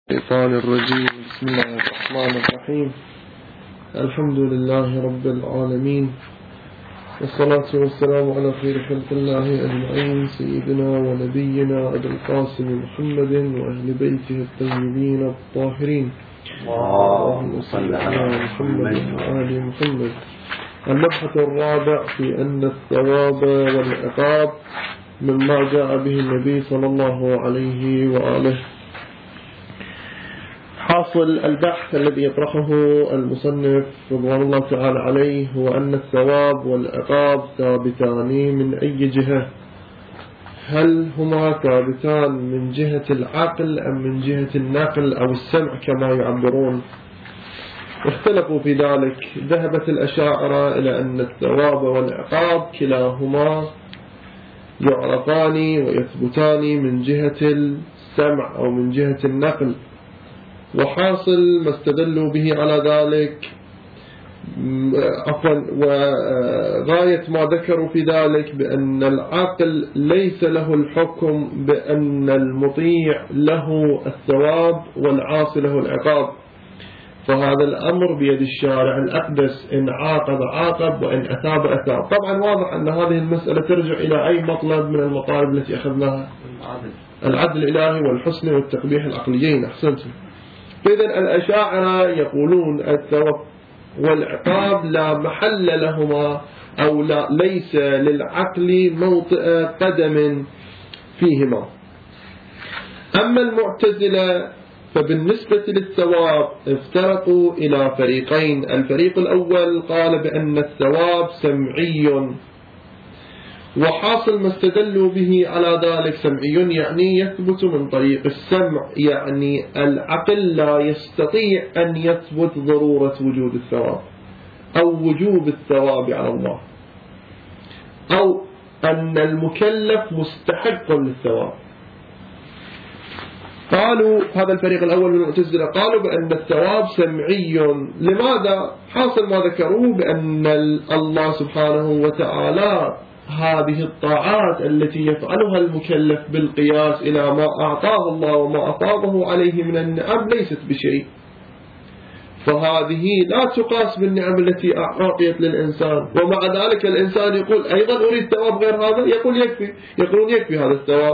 الشيطان الرجيم. بسم الله الرحمن الرحيم. الحمد لله رب العالمين، والصلاة والسلام على خير خلق الله أجمعين، سيدنا ونبينا أبي القاسم محمد وأهل بيته الطيبين الطاهرين، اللهم صل على محمد وآل محمد. المبحث الرابع في أن الثواب والعقاب مما جاء به النبي صلى الله عليه وآله. حاصل البحث الذي يطرحه المصنف رضوان الله تعالى عليه هو أن الثواب والعقاب ثابتان من أي جهة؟ هل هما ثابتان من جهة العقل أم من جهة النقل أو السمع كما يعبرون؟ اختلفوا في ذلك. ذهبت الأشاعرة إلى أن الثواب والعقاب كلاهما يعرفان ويثبتان من جهة السمع أو من جهة النقل، وحاصل ما استدلوا به على ذلك وغاية ما ذكروا في ذلك بأن العقل ليس له الحكم بأن المطيع له الثواب والعاصي له العقاب، فهذا الأمر بيد الشارع الأقدس، إن عاقب عاقب وإن أثاب أثاب. طبعا واضح أن هذه المسألة ترجع إلى أي مطلب من المطالب التي أخذناها؟ العدل الإلهي والحسن والتقبيح العقليين. أحسنتم. إذن الأشاعرة يقولون الثواب والعقاب لا محل لهما أو ليس للعقل موطئ قدم فيهما. أما المعتزلة فبالنسبة للثواب افترقوا إلى فريقين. الفريق الأول قال بأن الثواب سمعي، وحاصل ما استدلوا به على ذلك سمعي يعني يثبت من طريق السمع، يعني العقل لا يستطيع أن يثبت ضرورة وجود الثواب أو وجوب الثواب على الله أو أن المكلف مستحق للثواب. قالوا هذا الفريق الأول من المعتزلة قالوا بأن الثواب سمعي. لماذا؟ حاصل ما ذكروه بأن الله سبحانه وتعالى هذه الطاعات التي يفعلها المكلف بالقياس إلى ما أعطاه الله وما أفاضه عليه من النعم ليست بشيء، فهذه لا تقاس بالنعم التي أعطيت للإنسان، ومع ذلك الإنسان يقول أيضا أريد ثواب غير هذا، يقولون يكفي هذا الثواب.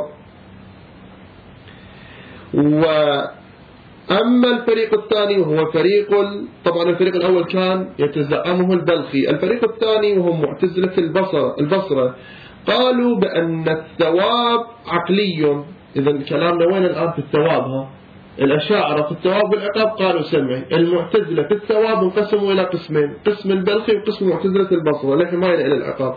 وأما الفريق الثاني وهو طبعا الفريق الأول كان يتزعمه البلخي، الفريق الثاني وهم معتزلة البصرة قالوا بأن الثواب عقلي. إذن كلامنا وين الآن في الثواب؟ الأشاعرة في الثواب والعقاب قالوا سمعي، المعتزلة في الثواب انقسموا إلى قسمين، قسم البلخي وقسم معتزلة البصرة، لكن ما إلى العقاب.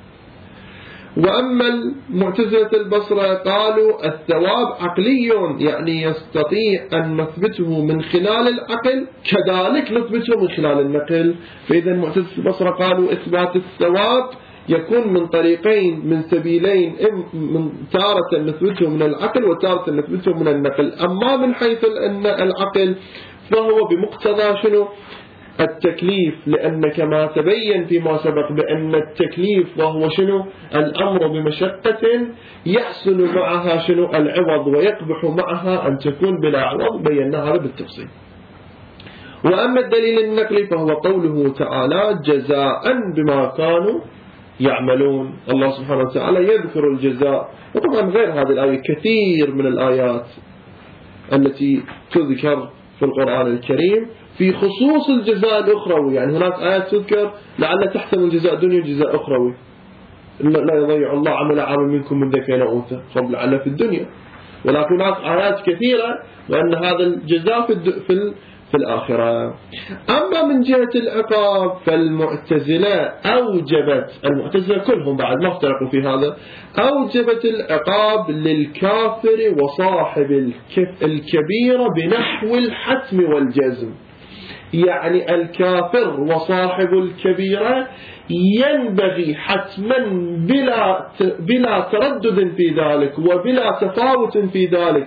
وأما المعتزلة البصرة قالوا الثواب عقلي، يعني يستطيع أن نثبته من خلال العقل كذلك نثبته من خلال النقل. فإذا معتزلة البصرة قالوا إثبات الثواب يكون من طريقين من سبيلين، من تارة نثبته من العقل وتارة نثبته من النقل. أما من حيث العقل فهو بمقتضى شنو؟ التكليف، لأن كما تبين فيما سبق بأن التكليف وهو شنو؟ الأمر بمشقة يحصل معها شنو؟ العوض، ويقبح معها أن تكون بلا عوض، بينا هذا بالتفصيل. وأما الدليل النقلي فهو قوله تعالى جزاء بما كانوا يعملون. الله سبحانه وتعالى يذكر الجزاء، وطبعا غير هذه الآية كثير من الآيات التي تذكر في القرآن الكريم في خصوص الجزاء الأخروي. يعني هناك آيات تذكر لعل تحتمل جزاء دنيا وجزاء أخروي، لا يضيع الله عمل عامل منكم من ذكر أو أنثى، قبل لعل في الدنيا، ولكن هناك آيات كثيرة وأن هذا الجزاء في الآخرة. أما من جهة العقاب فالمعتزلة المعتزلة كلهم بعد ما افترقوا في هذا، أوجبت العقاب للكافر وصاحب الكبيرة بنحو الحتم والجزم. يعني الكافر وصاحب الكبيرة ينبغي حتما بلا تردد في ذلك وبلا تفاوت في ذلك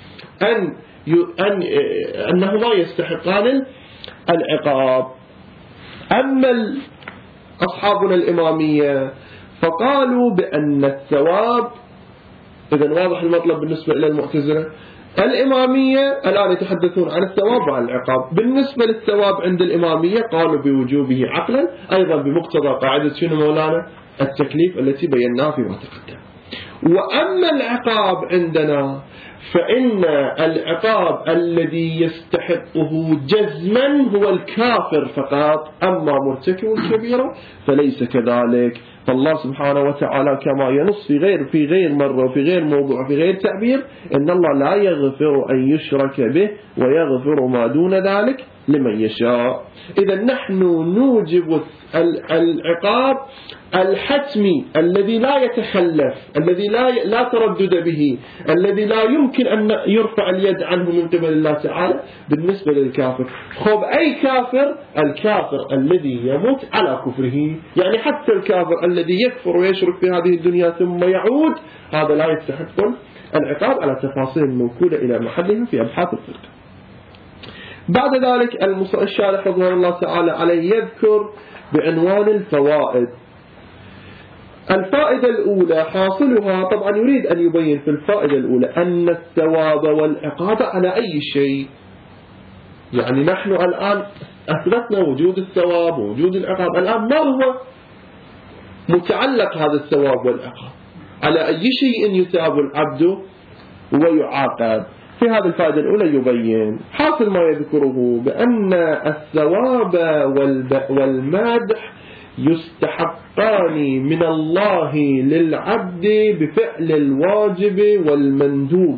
أنهما يستحقان العقاب. أما أصحابنا الإمامية فقالوا بأن الثواب، إذن واضح المطلب بالنسبة إلى المعتزلة، الإمامية الآن يتحدثون عن الثواب وعن العقاب. بالنسبة للثواب عند الإمامية قالوا بوجوبه عقلا، أيضا بمقتضى قاعدة شنو مولانا؟ التكليف التي بيناها فيما تقدم. وأما العقاب عندنا فإن العقاب الذي يستحقه جزما هو الكافر فقط، أما مرتكب الكبيرة فليس كذلك. فالله سبحانه وتعالى كما ينص في غير مرة وفي غير موضوع وفي غير تعبير إن الله لا يغفر أن يشرك به ويغفر ما دون ذلك لمن يشاء. إذا نحن نوجب العقاب الحتمي الذي لا يتخلف، الذي لا تردد به، الذي لا يمكن أن يرفع اليد عنه من قبل الله تعالى بالنسبة للكافر. خب أي كافر؟ الكافر الذي يموت على كفره، يعني حتى الكافر الذي يكفر ويشرك في هذه الدنيا ثم يعود، هذا لا يستحق العقاب على تفاصيل موكولة إلى محلها في أبحاث الفقه. بعد ذلك الشارح رضي الله تعالى عليه يذكر بعنوان الفوائد. الفائدة الأولى حاصلها، طبعا يريد أن يبين في الفائدة الأولى أن الثواب والعقاب على أي شيء. يعني نحن الآن أثبتنا وجود الثواب ووجود العقاب، الآن ما هو متعلق هذا الثواب والعقاب؟ على أي شيء يثاب العبد ويعاقب؟ في هذه الفائدة الأولى يبين حاصل ما يذكره بأن الثواب والمدح يستحقان من الله للعبد بفعل الواجب والمندوب.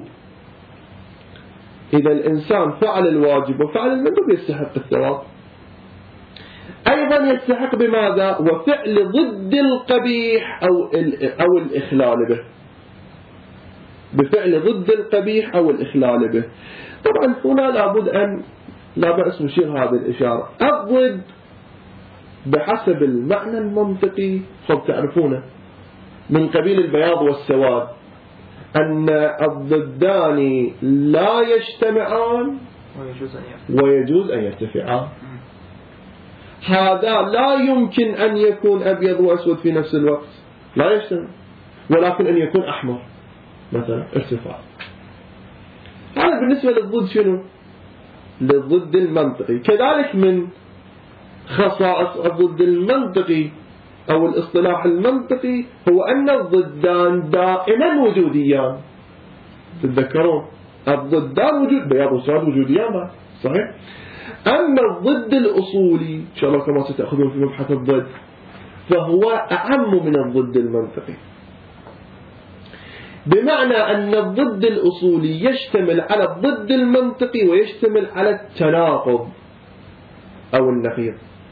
إذا الإنسان فعل الواجب وفعل المندوب يستحق الثواب. أيضا يستحق بماذا؟ وفعل ضد القبيح أو الإخلال به، بفعل ضد القبيح أو الإخلال به. طبعا هنا لابد أن لا بأس نشير هذه الإشارة. الضد بحسب المعنى المنطقي خب تعرفونه من قبيل البياض والسواد، أن الضدان لا يجتمعان ويجوز أن يرتفعان. هذا لا يمكن أن يكون أبيض وأسود في نفس الوقت، لا يجتمع، ولكن أن يكون أحمر مثلا ارتفاع. هذا بالنسبة للضد شنو؟ للضد المنطقي. كذلك من خصائص الضد المنطقي أو الاصطلاح المنطقي هو أن الضدان دائما وجوديان. تتذكرون الضدان وجود، بياض وسواد وجوديان، صحيح؟ أما الضد الأصولي إن شاء الله كما ستأخذون في مبحث الضد فهو أعم من الضد المنطقي، بمعنى أن الضد الأصولي يشتمل على الضد المنطقي ويشتمل على التناقض أو النقيض،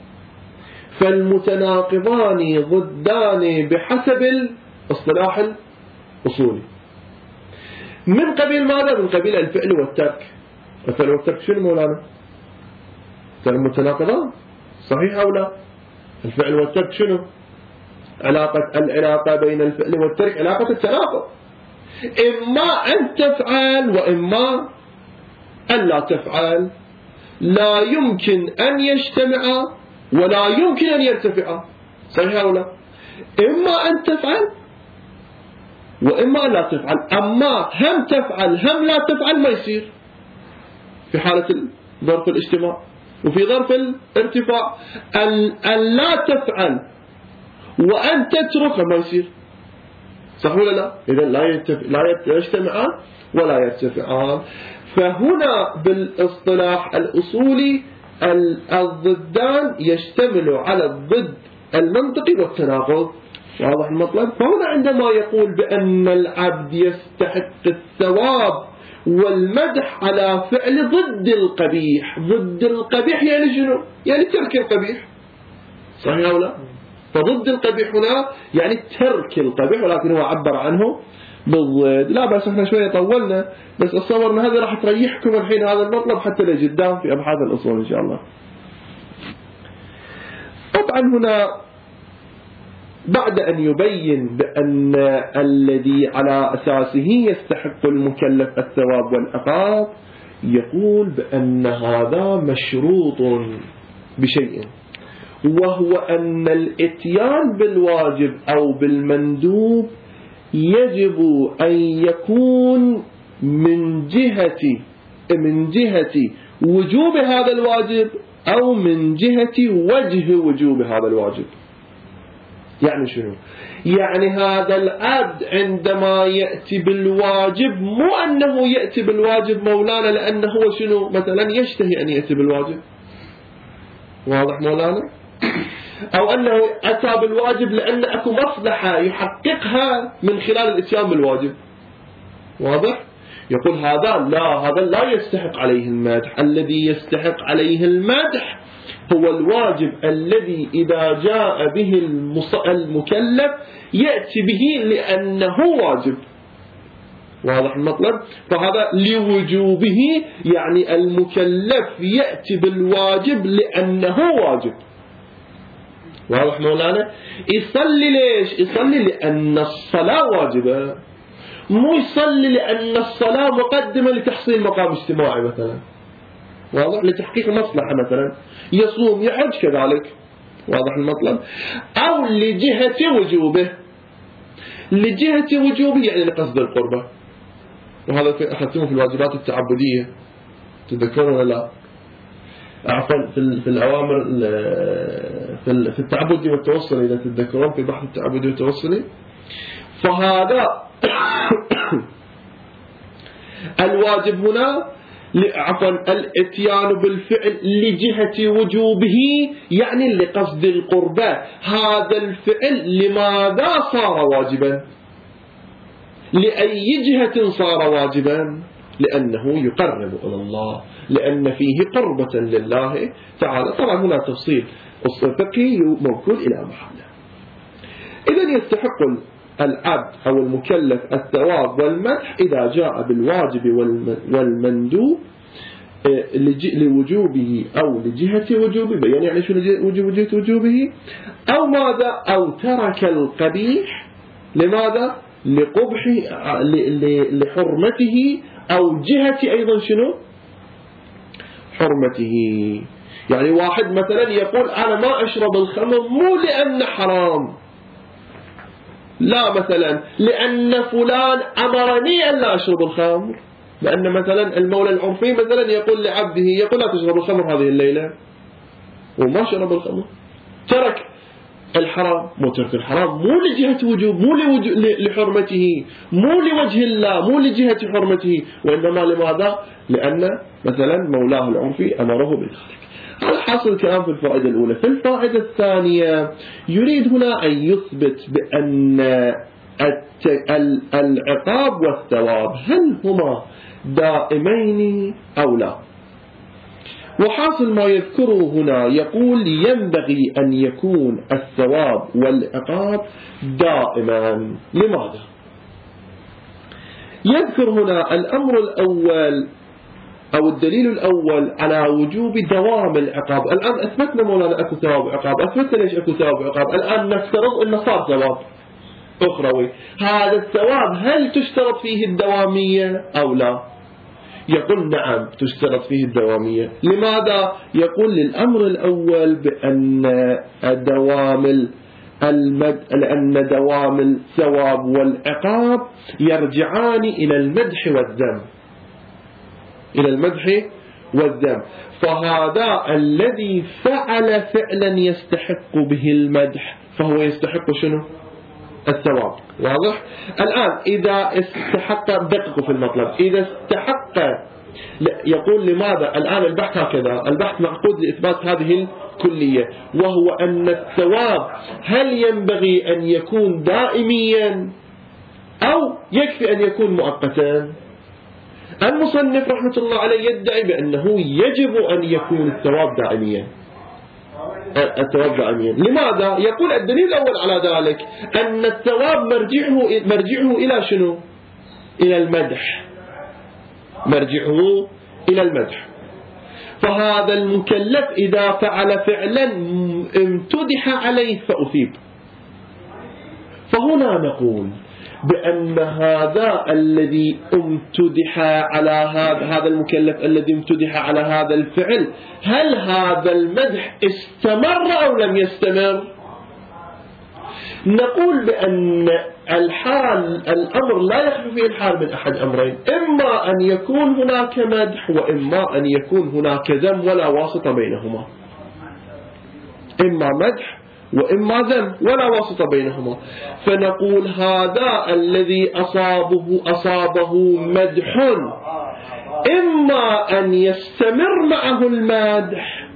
فالمتناقضان ضدان بحسب الاصطلاح الأصولي. من قبيل ماذا؟ من قبيل الفعل والترك. الفعل والترك شنو مولانا؟ المتناقضان، صحيح أو لا؟ الفعل والترك شنو؟ العلاقة بين الفعل والترك علاقة التناقض، إما أن تفعل وإما أن لا تفعل، لا يمكن أن يجتمعا ولا يمكن أن يرتفعا، صحيح أو لا؟ إما أن تفعل وإما أن لا تفعل. أما هم تفعل هم لا تفعل ما يصير في حالة ظرف الاجتماع. وفي ظرف الارتفاع أن لا تفعل وأن تترك ما يصير، صح ولا لا؟ إذا لا يجتمعان ولا يرتفعان. فهنا بالاصطلاح الأصولي الضدان يشتمل على الضد المنطقي والتناقض. واضح المطلب؟ فهنا عندما يقول بأن العبد يستحق الثواب والمدح على فعل ضد القبيح، ضد القبيح يعني شنو؟ يعني ترك القبيح، صحيح أو لا؟ فضد القبيح هنا يعني ترك القبيح، ولكن هو عبر عنه بالضد. لا بس احنا شوية طولنا، بس اتصور ان هذا راح تريحكم الحين هذا المطلب حتى لقدام في ابحاث الاصول ان شاء الله. طبعا هنا بعد ان يبين بان الذي على اساسه يستحق المكلف الثواب والعقاب، يقول بان هذا مشروط بشيء، وهو أن الإتيان بالواجب أو بالمندوب يجب أن يكون من جهة وجوب هذا الواجب أو من جهة وجه وجوب هذا الواجب. يعني شنو؟ يعني هذا العبد عندما يأتي بالواجب مو أنه يأتي بالواجب مولانا لأنه هو شنو مثلا يشتهي أن يأتي بالواجب، واضح مولانا؟ أو أنه أتى بالواجب لأن أكو مصلحة يحققها من خلال الإتيان بالواجب، واضح؟ يقول هذا لا يستحق عليه المدح. الذي يستحق عليه المدح هو الواجب الذي إذا جاء به المكلف يأتي به لأنه واجب، واضح المطلب؟ فهذا لوجوبه، يعني المكلف يأتي بالواجب لأنه واجب، واضح مولانا؟ يصلي ليش؟ يصلي لأن الصلاة واجبة، مو يصلي لأن الصلاة مقدمة لتحصيل مقام اجتماعي مثلا، واضح؟ لتحقيق مصلحة مثلا، يصوم يحج كذلك، واضح المطلب؟ أو لجهة وجوبه. لجهة وجوبه يعني لقصد القربة، وهذا أخذتمه في الواجبات التعبدية، تذكرون ولا لا؟ عفوا في الأوامر في التعبدي والتوصلي، إذا تتذكرون في بحث التعبدي والتوصلي. فهذا الواجب هنا عفوا الاتيان بالفعل لجهة وجوبه يعني لقصد القربة. هذا الفعل لماذا صار واجبا؟ لأي جهة صار واجبا؟ لأنه يقرب إلى الله، لأن فيه قربة لله تعالى. طبعا هنا تفصيل فقهي موكول إلى محله. إذن يستحق العبد أو المكلف الثواب والمدح إذا جاء بالواجب والمندوب لوجوبه أو لجهة وجوبه. يعني شو جهة وجوبه؟ أو ماذا؟ أو ترك القبيح. لماذا؟ لقبح لحرمته أو جهة أيضا شنو؟ حرمته. يعني واحد مثلا يقول أنا ما أشرب الخمر مو لأن حرام، لا، مثلا لأن فلان أمرني أن لا أشرب الخمر، لأن مثلا المولى العرفي مثلا يقول لعبده يقول لا تشرب الخمر هذه الليلة وما شرب الخمر، ترك الحرام. مو ترك الحرام مو لجهة وجوب، مو لحرمته، مو لوجه الله، مو لجهة حرمته، وإنما لماذا؟ لأن مثلا مولاه العرفي أمره بذلك. هذا حاصل الكلام في الفائدة الأولى. في الفائدة الثانية يريد هنا أن يثبت بأن العقاب والثواب هل هما دائمين أو لا. وحاصل ما يذكره هنا يقول ينبغي أن يكون الثواب والعقاب دائما. لماذا؟ يذكر هنا الأمر الأول أو الدليل الأول على وجوب دوام العقاب. الآن أثبتنا مولانا أكو ثواب وعقاب، أثبتنا ليش أكو ثواب وعقاب، الآن نفترض أنه صار ثواب أخروي. هذا الثواب هل تشترط فيه الدوامية أو لا؟ يقول نعم تشترط فيه الدوامية. لماذا؟ يقول للأمر الأول بأن لأن دوام الثواب والعقاب يرجعان إلى المدح والذم، إلى المدح والذم. فهذا الذي فعل فعلا يستحق به المدح فهو يستحق شنو؟ الثواب. واضح؟ الآن إذا استحق، دققوا في المطلب، إذا استحق يقول لماذا؟ الآن البحث هكذا، البحث معقود لإثبات هذه الكلية، وهو أن الثواب هل ينبغي أن يكون دائميا أو يكفي أن يكون مؤقتا؟ المصنف رحمة الله عليه يدعي بأنه يجب أن يكون الثواب دائميا. لماذا؟ يقول الدليل الأول على ذلك أن الثواب مرجعه إلى شنو؟ إلى المدح، مرجعه إلى المدح. فهذا المكلف إذا فعل فعلا امتدح عليه فأثيب. فهنا نقول بأن هذا الذي امتدح على هذا المكلف الذي امتدح على هذا الفعل، هل هذا المدح استمر أو لم يستمر؟ نقول بأن الأمر لا يخفي فيه الحال من أحد أمرين، إما أن يكون هناك مدح وإما أن يكون هناك ذم ولا واسطة بينهما، إما مدح وإما ذم ولا واسطة بينهما. فنقول هذا الذي أصابه مدح إما أن يستمر معه المدح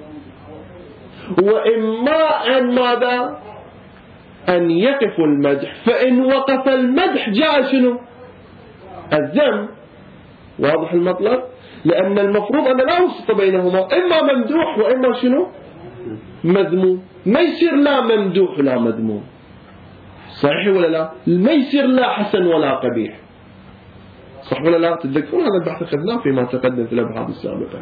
وإما أن ماذا؟ أن يقف المدح. فإن وقف المدح جاء شنو؟ الذم. واضح المطلب؟ لأن المفروض أن لا وسط بينهما، إما ممدوح وإما شنو؟ مذموم. ما يصير لا ممدوح ولا مذموم، صحيح ولا لا؟ ما يصير لا حسن ولا قبيح، صح ولا لا؟ تتذكرون هذا البحث أخذناه فيما تقدم في الأبحاث السابقة.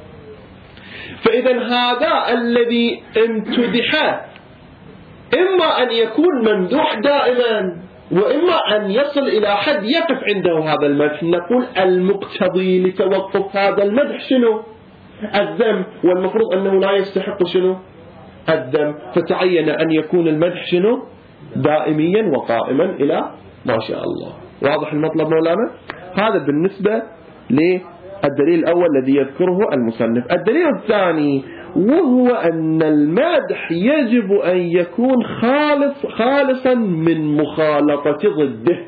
فإذا هذا الذي امتدح إما أن يكون ممدوح دائما وإما أن يصل إلى حد يقف عنده هذا المدح. نقول المقتضي لتوقف هذا المدح شنو؟ الذم، والمفروض أنه لا يستحق شنو؟ الذم. فتعين أن يكون المدح شنو؟ دائميا وقائما إلى ما شاء الله. واضح المطلب مولانا؟ هذا بالنسبة للدليل الأول الذي يذكره المصنف. الدليل الثاني وهو أن المدح يجب أن يكون خالصا من مخالطة ضده.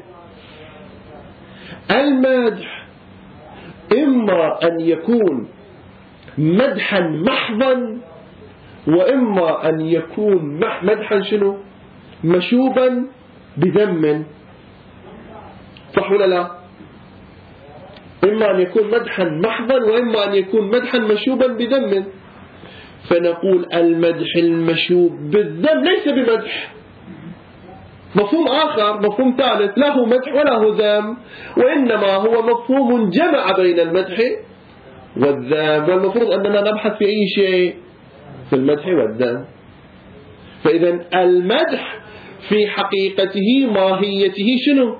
المدح إما أن يكون مدحا محضا وإما أن يكون مدحا شنو؟ مشوبا بذم، صح ولا لا؟ إما أن يكون مدحا محضا وإما أن يكون مدحا مشوبا بذم. فنقول المدح المشوب بالذم ليس بمدح، مفهوم آخر، مفهوم ثالث، لا هو مدح ولا هو ذم، وإنما هو مفهوم جمع بين المدح والذم، والمفروض أننا نبحث في أي شيء؟ في المدح والذم. فإذا المدح في حقيقته ماهيته شنو؟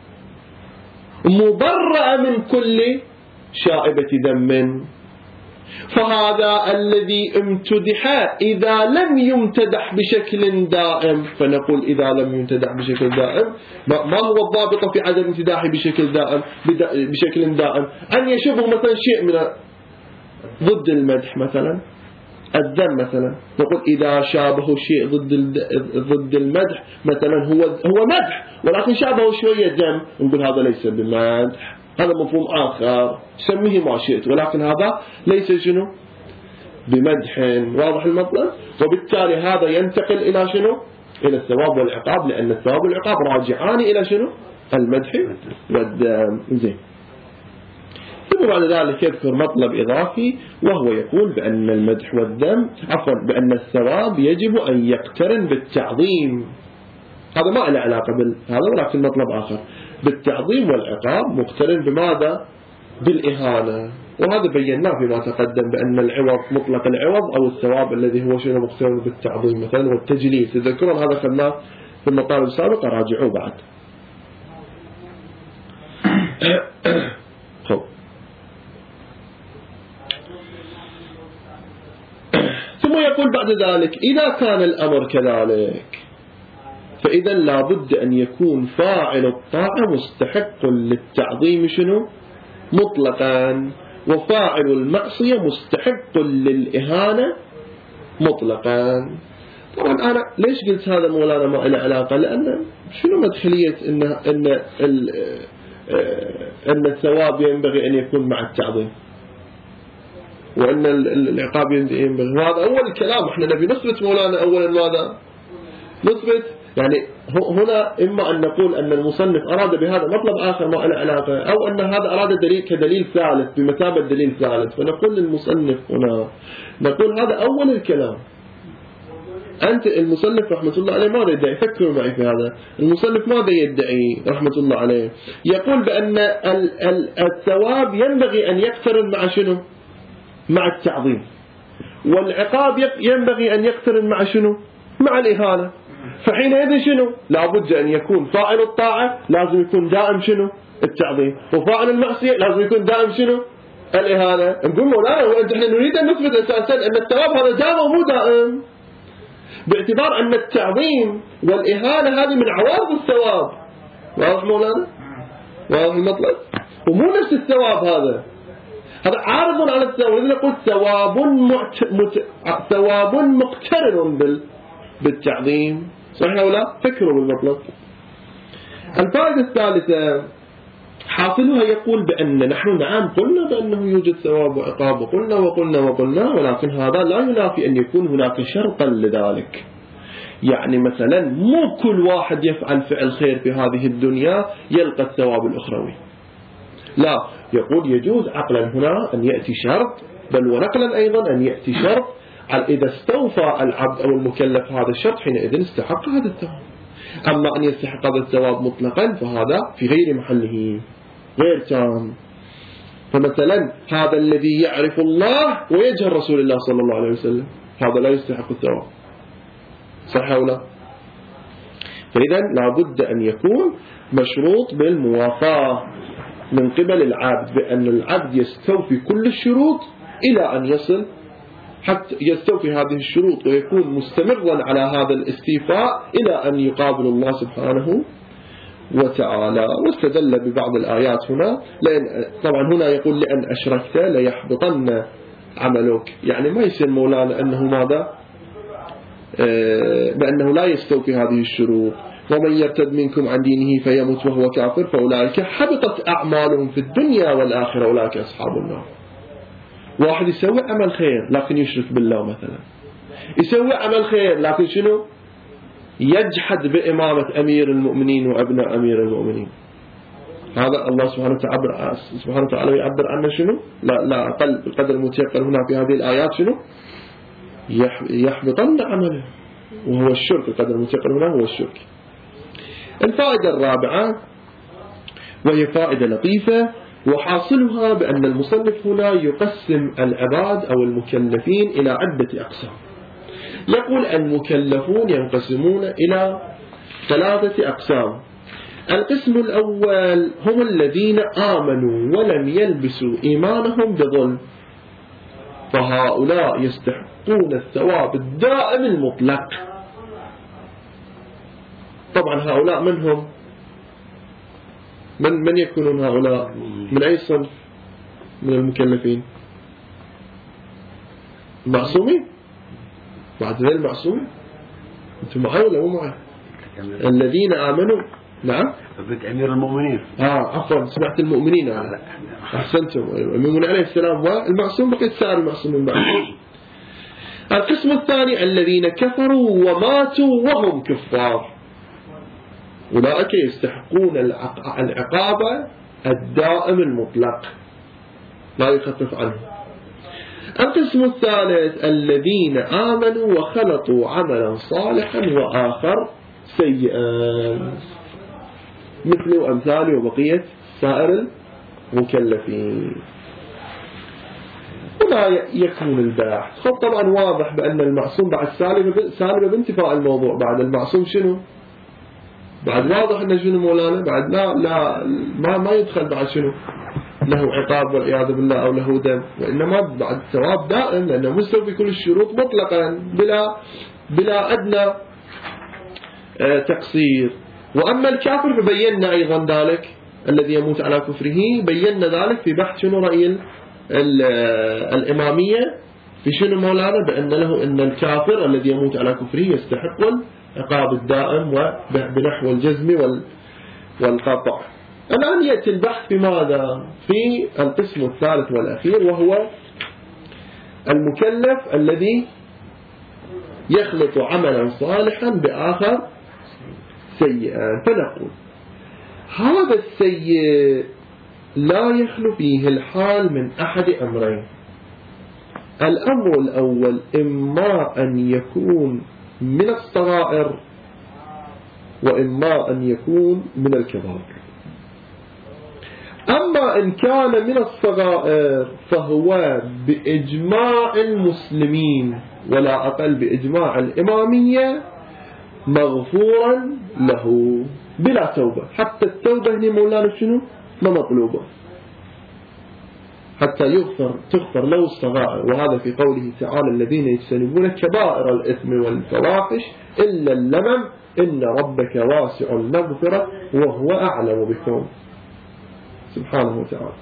مبرأ من كل شائبة ذم. فهذا الذي امتدح إذا لم يمتدح بشكل دائم، فنقول إذا لم يمتدح بشكل دائم ما هو الضابط في عدم امتداحه بشكل دائم؟ أن يشبه مثلا شيء من ضد المدح، مثلا الذم مثلا، نقول إذا شابه شيء ضد المدح مثلا هو مدح ولكن شابه شوية ذم، نقول هذا ليس بمدح، هذا مفهوم آخر سميه ما شئت، ولكن هذا ليس شنو؟ بمدح. واضح المطلب؟ وبالتالي هذا ينتقل إلى شنو؟ إلى الثواب والعقاب، لأن الثواب والعقاب راجعان إلى شنو؟ المدح والذم. زين. ثم بعد ذلك يذكر مطلب إضافي وهو يقول بأن المدح والذم بأن الثواب يجب أن يقترن بالتعظيم. هذا ما له علاقة بهذا، ولكن مطلب آخر بالتعظيم والعقاب مقترن بماذا؟ بالإهانة. وهذا بيناه فيما تقدم بأن العوض مطلق العوض أو الثواب الذي هو شنو مقترن بالتعظيم مثلا والتجليل. تذكرون هذا خلناه في المطالب السابقة، راجعوه بعد. ثم يقول بعد ذلك إذا كان الأمر كذلك فإذا لابد أن يكون فاعل الطاعة مستحق للتعظيم شنو؟ مطلقا، وفاعل المعصية مستحق للإهانة مطلقا. طبعا أنا ليش قلت هذا مولانا ما له علاقة؟ لأن شنو مدخلية أن الثواب ينبغي أن يكون مع التعظيم وأن العقاب ينبغي؟ وهذا أول الكلام. احنا نبي نثبت مولانا أولا ماذا؟ نثبت يعني هنا إما أن نقول أن المصنف أراد بهذا مطلب آخر ما له علاقة، أو أن هذا أراد دليل كدليل ثالث بمثابة دليل ثالث. فنقول للمصنف هنا، نقول هذا أول الكلام. أنت المصنف رحمة الله عليه ماذا يدعي؟ فكروا معي في هذا. المصنف ماذا يدعي رحمة الله عليه؟ يقول بأن الثواب ينبغي أن يقترن مع شنو؟ مع التعظيم، والعقاب ينبغي أن يقترن مع شنو؟ مع الإهانة. فحينئذ شنو؟ لابد أن يكون فاعل الطاعة لازم يكون دائم شنو؟ التعظيم، وفاعل المعصية لازم يكون دائم شنو؟ الإهانة. نقول مولانا وأنت احنا نريد أن نثبت أساسا أن الثواب هذا دائم ومو دائم. باعتبار أن التعظيم والإهانة هذه من عوارض الثواب. واضح مولانا؟ واضح المطلب؟ ومو نفس الثواب هذا عارض على الثواب. إذا نقول ثواب مقترن بالتعظيم، صحيح أو لا؟ فكروا بالمطلب. الفائدة الثالثة حاصلها يقول بأن نحن نعم قلنا بأنه يوجد ثواب وعقاب، وقلنا، ولكن هذا لا ينافي أن يكون هناك شرطا لذلك. يعني مثلا مو كل واحد يفعل فعل خير في هذه الدنيا يلقى الثواب الأخروي، لا، يقول يجوز عقلا هنا أن يأتي شرط، بل ونقلا أيضا أن يأتي شرط إذا استوفى العبد أو المكلف هذا الشرط حينئذ استحق هذا الثواب. أما أن يستحق هذا الثواب مطلقا فهذا في غير محله، غير تام. فمثلا هذا الذي يعرف الله ويجهل رسول الله صلى الله عليه وسلم هذا لا يستحق الثواب، صح أو لا؟ فإذا لابد أن يكون مشروط بالموافاة من قبل العبد، بأن العبد يستوفي كل الشروط إلى أن يصل حتى يستوفي هذه الشروط ويكون مستمرا على هذا الاستيفاء إلى أن يقابل الله سبحانه وتعالى. واستدل ببعض الآيات هنا، طبعا هنا يقول لأن أشركت ليحبطن عملك، يعني ما يصير مولانا أنه ماذا؟ بأنه لا يستوفي هذه الشروط. ومن يرتد منكم عن دينه فيمت وهو كافر فأولئك حبطت أعمالهم في الدنيا والآخرة أولئك أصحاب النار. واحد يسوي عمل خير لكن يشرك بالله مثلا، يسوي عمل خير لكن شنو؟ يجحد بإمامة أمير المؤمنين وأبناء أمير المؤمنين. هذا الله سبحانه وتعالى يعبر عنه شنو؟ لا أقل بقدر المتيقن هنا في هذه الآيات شنو؟ يحبطن عمله، وهو الشرك. القدر المتيقن هنا هو الشرك. الفائدة الرابعة وهي فائدة لطيفة، وحاصلها بأن المصنف هنا يقسم العباد أو المكلفين إلى عدة أقسام. يقول المكلفون ينقسمون إلى 3 أقسام. القسم الأول هم الذين آمنوا ولم يلبسوا إيمانهم بظلم، فهؤلاء يستحقون الثواب الدائم المطلق. طبعا هؤلاء منهم من يكونون هؤلاء؟ من أي صنف من المكلفين؟ المعصومين. بعد ذلك المعصومين. أنتم معي ولا مو معي؟ الذين آمنوا. نعم قلت أمير المؤمنين. عفوا سمعت المؤمنين. أحسنتم. المؤمن عليه السلام والمعصوم، بقيت سائر المعصومين بعد. القسم الثاني الذين كفروا وماتوا وهم كفار، أولئك يستحقون العقاب الدائم المطلق لا يخفف عنه. القسم الثالث الذين آمنوا وخلطوا عملا صالحا وآخر سيئا، مثل وأمثال وبقية سائر المكلفين. ولا يكمن الباحث. طبعا واضح بأن المعصوم بعد سالبة بانتفاء الموضوع. بعد المعصوم شنو؟ بعد واضح أنه شنو مولانا؟ بعد لا ما يدخل بعد شنو؟ له عقاب والعياذ بالله أو له دم، وإنما بعد ثواب دائم، لأنه مستوفي كل الشروط مطلقا بلا أدنى تقصير. وأما الكافر فبينا أيضا ذلك، الذي يموت على كفره بينا ذلك في بحث شنو رأي الإمامية في شنو مولانا؟ بأن له أن الكافر الذي يموت على كفره يستحق العقاب الدائم وبنحو الجزم والقطع. الآن يأتي البحث في ماذا؟ في القسم الثالث والأخير، وهو المكلف الذي يخلط عملا صالحا بآخر سيئا. فنقول هذا السيء لا يخلو فيه الحال من أحد أمرين. الأمر الأول إما أن يكون من الصغائر وإما أن يكون من الكبائر. أما إن كان من الصغائر فهو بإجماع المسلمين ولا أقل بإجماع الإمامية مغفورا له بلا توبة. حتى التوبة هنا مولانا شنو؟ ما مطلوبة. حتى تغفر له الصغائر. وهذا في قوله تعالى الذين يجتنبون كبائر الإثم والفواحش إلا اللمم إن ربك واسع المغفرة وهو أعلم بكم سبحانه وتعالى.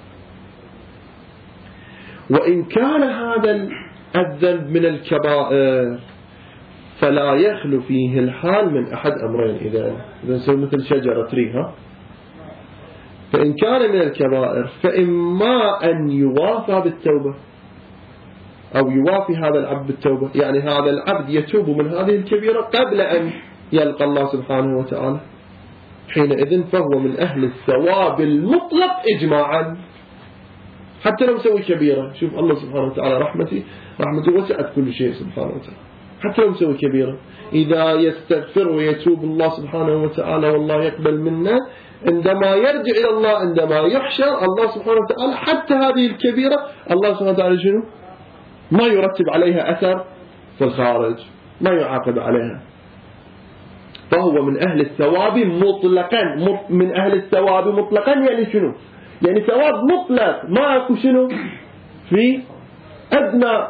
وإن كان هذا الذنب من الكبائر فلا يخلو فيه الحال من أحد أمرين. إذا نسوي مثل شجرة ريها، فإن كان من الكبائر فإما أن يوافى بالتوبة أو يوافي هذا العبد بالتوبة، يعني هذا العبد يتوب من هذه الكبيرة قبل أن يلقى الله سبحانه وتعالى، حينئذ فهو من أهل الثواب المطلق إجماعا حتى لو سوي كبيرة. شوف الله سبحانه وتعالى رحمته وسعت كل شيء سبحانه وتعالى، حتى لو سوي كبيرة إذا يستغفر ويتوب الله سبحانه وتعالى والله يقبل منا، عندما يرجع إلى الله عندما يحشر الله سبحانه وتعالى حتى هذه الكبيرة الله سبحانه وتعالى شنو؟ ما يرتب عليها أثر في الخارج، ما يعاقب عليها. فهو من أهل الثواب مطلقا. من أهل الثواب مطلقا يعني شنو؟ يعني ثواب مطلق، ما أكو شنو في أدنى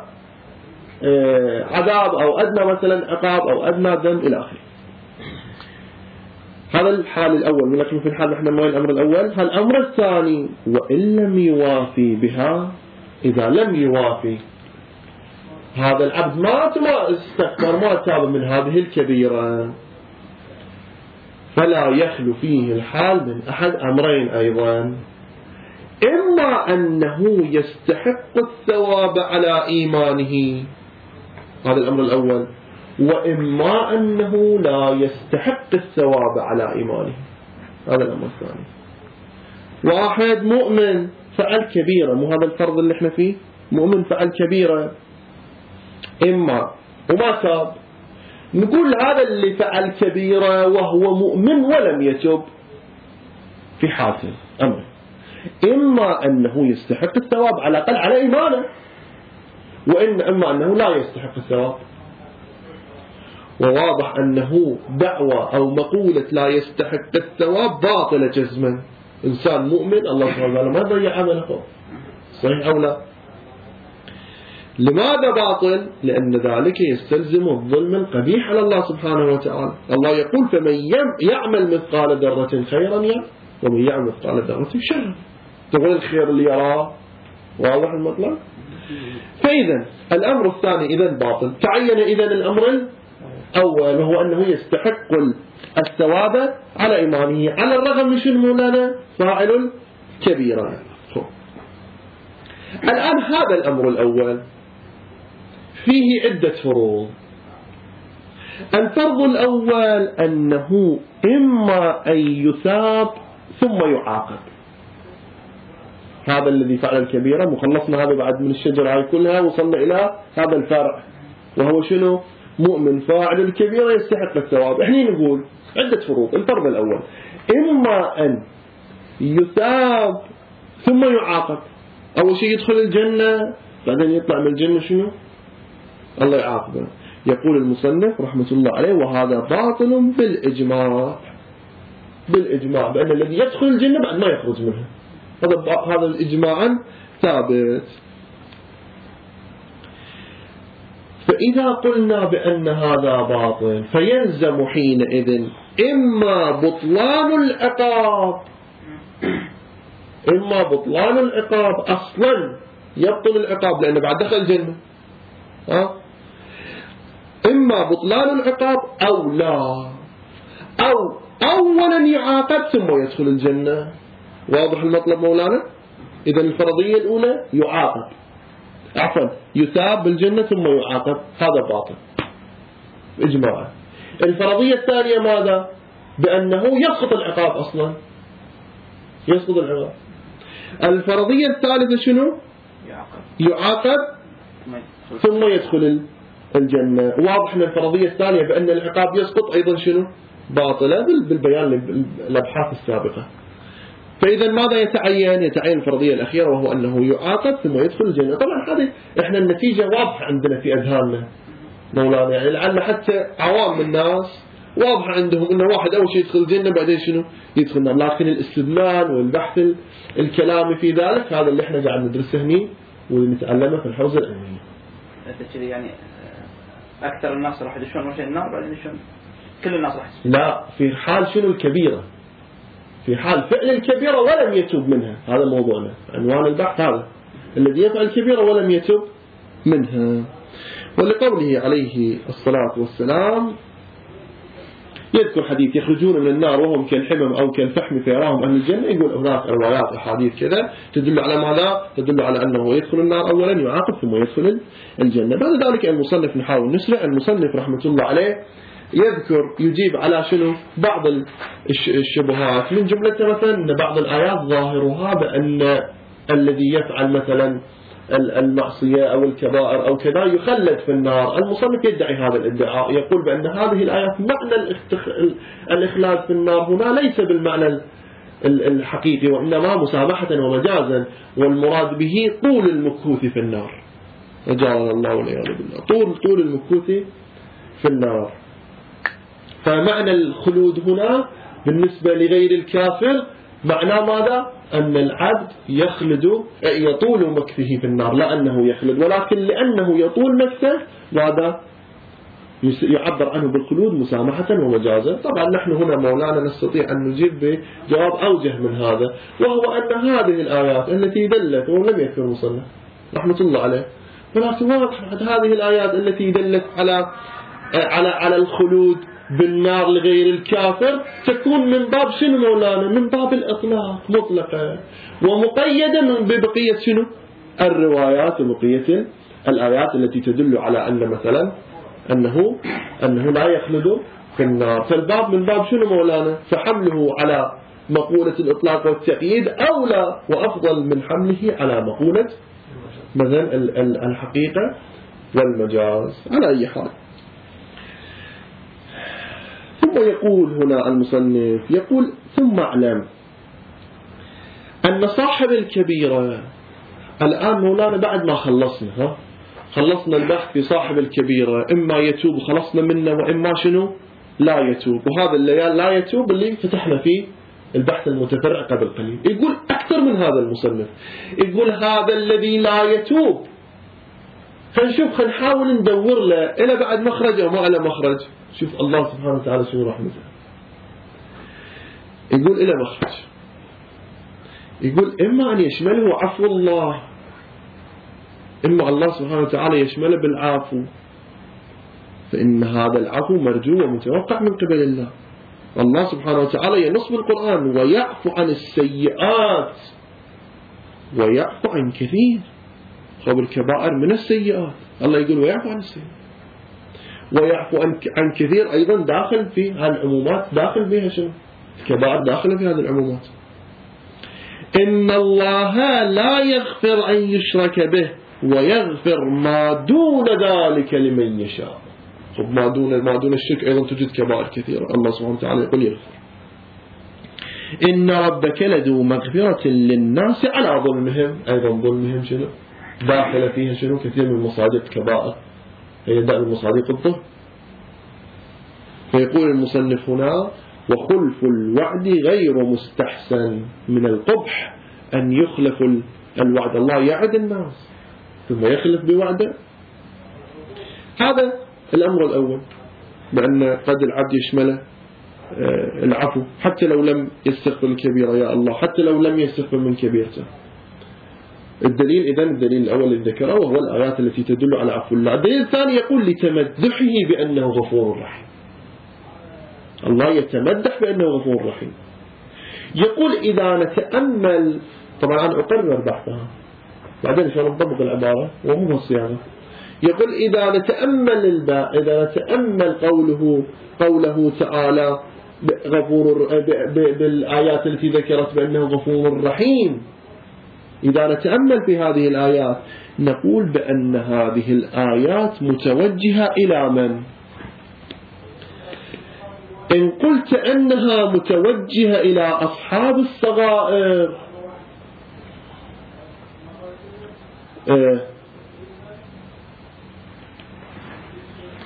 عذاب أو أدنى مثلا عقاب أو أدنى ذنب إلى آخره. هذا الحال الأول. ولكن في الحال نحن ما الأمر الأول. الأمر الثاني وإن لم يوافي بها، إذا لم يوافي هذا العبد ما استغفر ما تاب من هذه الكبيرة، فلا يخلو فيه الحال من أحد أمرين أيضا. إما أنه يستحق الثواب على إيمانه، هذا الأمر الأول، وإما أنه لا يستحق الثواب على إيمانه، هذا الأمر الثاني. واحد مؤمن فعل كبيرة، مو هذا الفرض اللي احنا فيه، مؤمن فعل كبيرة إما وما تاب، نقول هذا اللي فعل كبيرة وهو مؤمن ولم يتب في حاصل أمر، إما أنه يستحق الثواب على الأقل على إيمانه، إما أنه لا يستحق الثواب. وواضح أنه دعوة أو مقولة لا يستحق الثواب باطلة جزما. إنسان مؤمن الله سبحانه وتعالى ما ضيع عمله، صحيح أو لا؟ لماذا باطل؟ لأن ذلك يستلزم الظلم القبيح على الله سبحانه وتعالى. الله يقول فمن يعمل مثقال ذرة خيرا يرى ومن يعمل مثقال ذرة شرا. تقول الخير اللي يراه، واضح المطلب. فإذا الأمر الثاني إذن باطل. تعين إذن الأمر الأول وهو أنه يستحق الثواب على إيمانه على الرغم من شنو مولانا فاعل كبيرا. الآن هذا الأمر الأول فيه عدة فروض. الفرض الأول أنه إما أن يثاب ثم يعاقب. هذا الذي فعل الكبيرة، مخلصنا هذا بعد من الشجرة هاي كلها، وصلنا إلى هذا الفرع وهو شنو؟ مؤمن فاعل الكبيرة يستحق الثواب. احنا نقول عدة فروض. الفرض الأول إما أن يثاب ثم يعاقب. أول شيء يدخل الجنة بعدين يطلع من الجنة شنو؟ الله يعاقبه. يقول المصنف رحمة الله عليه وهذا باطل بالإجماع بأن الذي يدخل الجنة بعد ما يخرج منها، هذا الإجماع ثابت. فإذا قلنا بأن هذا باطل فيلزم حينئذ إما بطلان العقاب أصلا يبطل العقاب لأنه بعد دخل الجنة، إما بطلان العقاب أو لا، أو أولا يعاقب ثم يدخل الجنة. واضح المطلب مولانا؟ إذا الفرضية الأولى يثاب بالجنة ثم يعاقب، هذا باطل إجماعا. الفرضية الثانية ماذا؟ بأنه يسقط العقاب أصلا، يسقط العقاب. الفرضية الثالثة شنو؟ يعاقب ثم يدخل الجنة. واضح أن الفرضية الثانية بأن العقاب يسقط أيضا شنو؟ باطلة بالبيان الأبحاث السابقة. فإذا ماذا يتعين الفرضية الأخيرة وهو أنه يعاقب ثم يدخل الجنة. طبعا هذه إحنا النتيجة واضحة عندنا في أذهاننا مولانا، يعني لعل حتى عوام الناس واضح عندهم أن واحد أول شيء يدخل الجنة بعدين شنو يدخل النار. لكن الاستدلال والبحث الكلامي في ذلك هذا اللي احنا قاعد ندرسه هني ونتعلمه في الحوزة العلمية. يعني أكثر الناس راح يدشون أول شيء النار بعدين يدشون كل الناس راح يدشون. لا، في حال شنو الكبيرة، في حال فعل الكبيرة ولم يتوب منها، هذا موضوعنا عنوان البحث، هذا الذي يفعل الكبيرة ولم يتوب منها. ولقوله عليه الصلاة والسلام يذكر حديث يخرجون من النار وهم كالحمم أو كالفحم فيراهم أهل الجنة، يقول هناك روايات أحاديث كذا تدل على ماذا؟ تدل على أنه يدخل النار أولا يعاقب ثم يدخل الجنة. بعد ذلك المصنف نحاول نسرع. المصنف رحمة الله عليه يذكر يجيب على شنو بعض الشبهات، من جملتها مثلا أن بعض الآيات ظاهرها بأن الذي يفعل مثلا المعصية أو الكبائر أو كذا يخلد في النار. المصنف يدعي هذا الادعاء، يقول بأن هذه الآيات معنى الإخلاد في النار هنا ليس بالمعنى الحقيقي، وإنما مسامحة ومجازا، والمراد به طول المكوث في النار، أجارنا الله والعياذ بالله، طول المكوث في النار. فمعنى الخلود هنا بالنسبة لغير الكافر معناه ماذا؟ أن العبد يطول مكثه في النار، لا أنه يخلد، ولكن لأنه يطول مكثه ماذا؟ يعبر عنه بالخلود مسامحة ومجازا. طبعا نحن هنا مولانا نستطيع أن نجيب بجواب أوجه من هذا، وهو أن هذه الآيات التي دلت، ولم يذكر المصنف رحمة الله عليه، ولكن واضح هذه الآيات التي دلت على الخلود بالنار لغير الكافر تكون من باب شنو مولانا؟ من باب الإطلاق مطلقة، ومقيدة ببقية شنو؟ الروايات وبقية الآيات التي تدل على أن مثلا أنه لا يخلد في النار. فالباب من باب شنو مولانا؟ فحمله على مقولة الإطلاق والتقييد أولى وأفضل من حمله على مقولة مثلا الحقيقة والمجاز. على أي حال، ثم يقول هنا المصنف يقول ثم اعلم أن صاحب الكبيرة، الآن مولانا بعد ما خلصنا البحث في صاحب الكبيرة، إما يتوب خلصنا منه وإما شنو لا يتوب، وهذا اللي لا يتوب اللي فتحنا فيه البحث المتفرع قبل قليل. يقول أكثر من هذا المصنف، يقول هذا الذي لا يتوب خلينا نحاول ندور له إلى بعد مخرج أو ما إلى مخرج. شوف الله سبحانه وتعالى شنو رحمته، يقول إلى مخرج، يقول إما أن يشمله عفو الله، إما الله سبحانه وتعالى يشمله بالعفو، فإن هذا العفو مرجو ومتوقع من قبل الله. الله سبحانه وتعالى ينص بالقرآن ويعفو عن السيئات ويعفو عن كثير، خبر الكبائر من السيئات، الله يقول ويعفو عن السيئات ويعفو عن كثير أيضا داخل في هالعمومات، داخل فيها شنو؟ الكبائر داخل في هذه العمومات. إن الله لا يغفر أن يشرك به ويغفر ما دون ذلك لمن يشاء. ما دون الشرك أيضا توجد كبائر كثيرة، الله سبحانه وتعالى يقول يغفر. إن ربك لذو مغفرة للناس على ظلمهم، أيضا ظلمهم شنو؟ داخل فيها شنو؟ كثير من مصادق كبائر، هي دائما مصادق الظلم. فيقول المصنف هنا وخلف الوعد غير مستحسن من القبح أن يخلف الوعد، الله يعد الناس ثم يخلف بوعده. هذا الأمر الأول، بأن قد العبد يشمله العفو حتى لو لم يستغفر الكبيرة، يا الله حتى لو لم يستغفر من كبيرته. الدليل إذن الدليل الأول الذي ذكره وهو الآيات التي تدل على عفو الله. الدليل الثاني يقول لتمدحه بأنه غفور رحيم، الله يتمدح بأنه غفور رحيم. يقول إذا نتأمل، طبعا أنا أقرر بحثها بعدين إن شاء الله نطبق العبارة وهو الصياغة. يقول إذا نتأمل قوله تعالى غفور بالآيات التي ذكرت بأنه غفور رحيم، إذا نتأمل في هذه الآيات نقول بأن هذه الآيات متوجهة إلى من؟ إن قلت أنها متوجهة إلى أصحاب الصغائر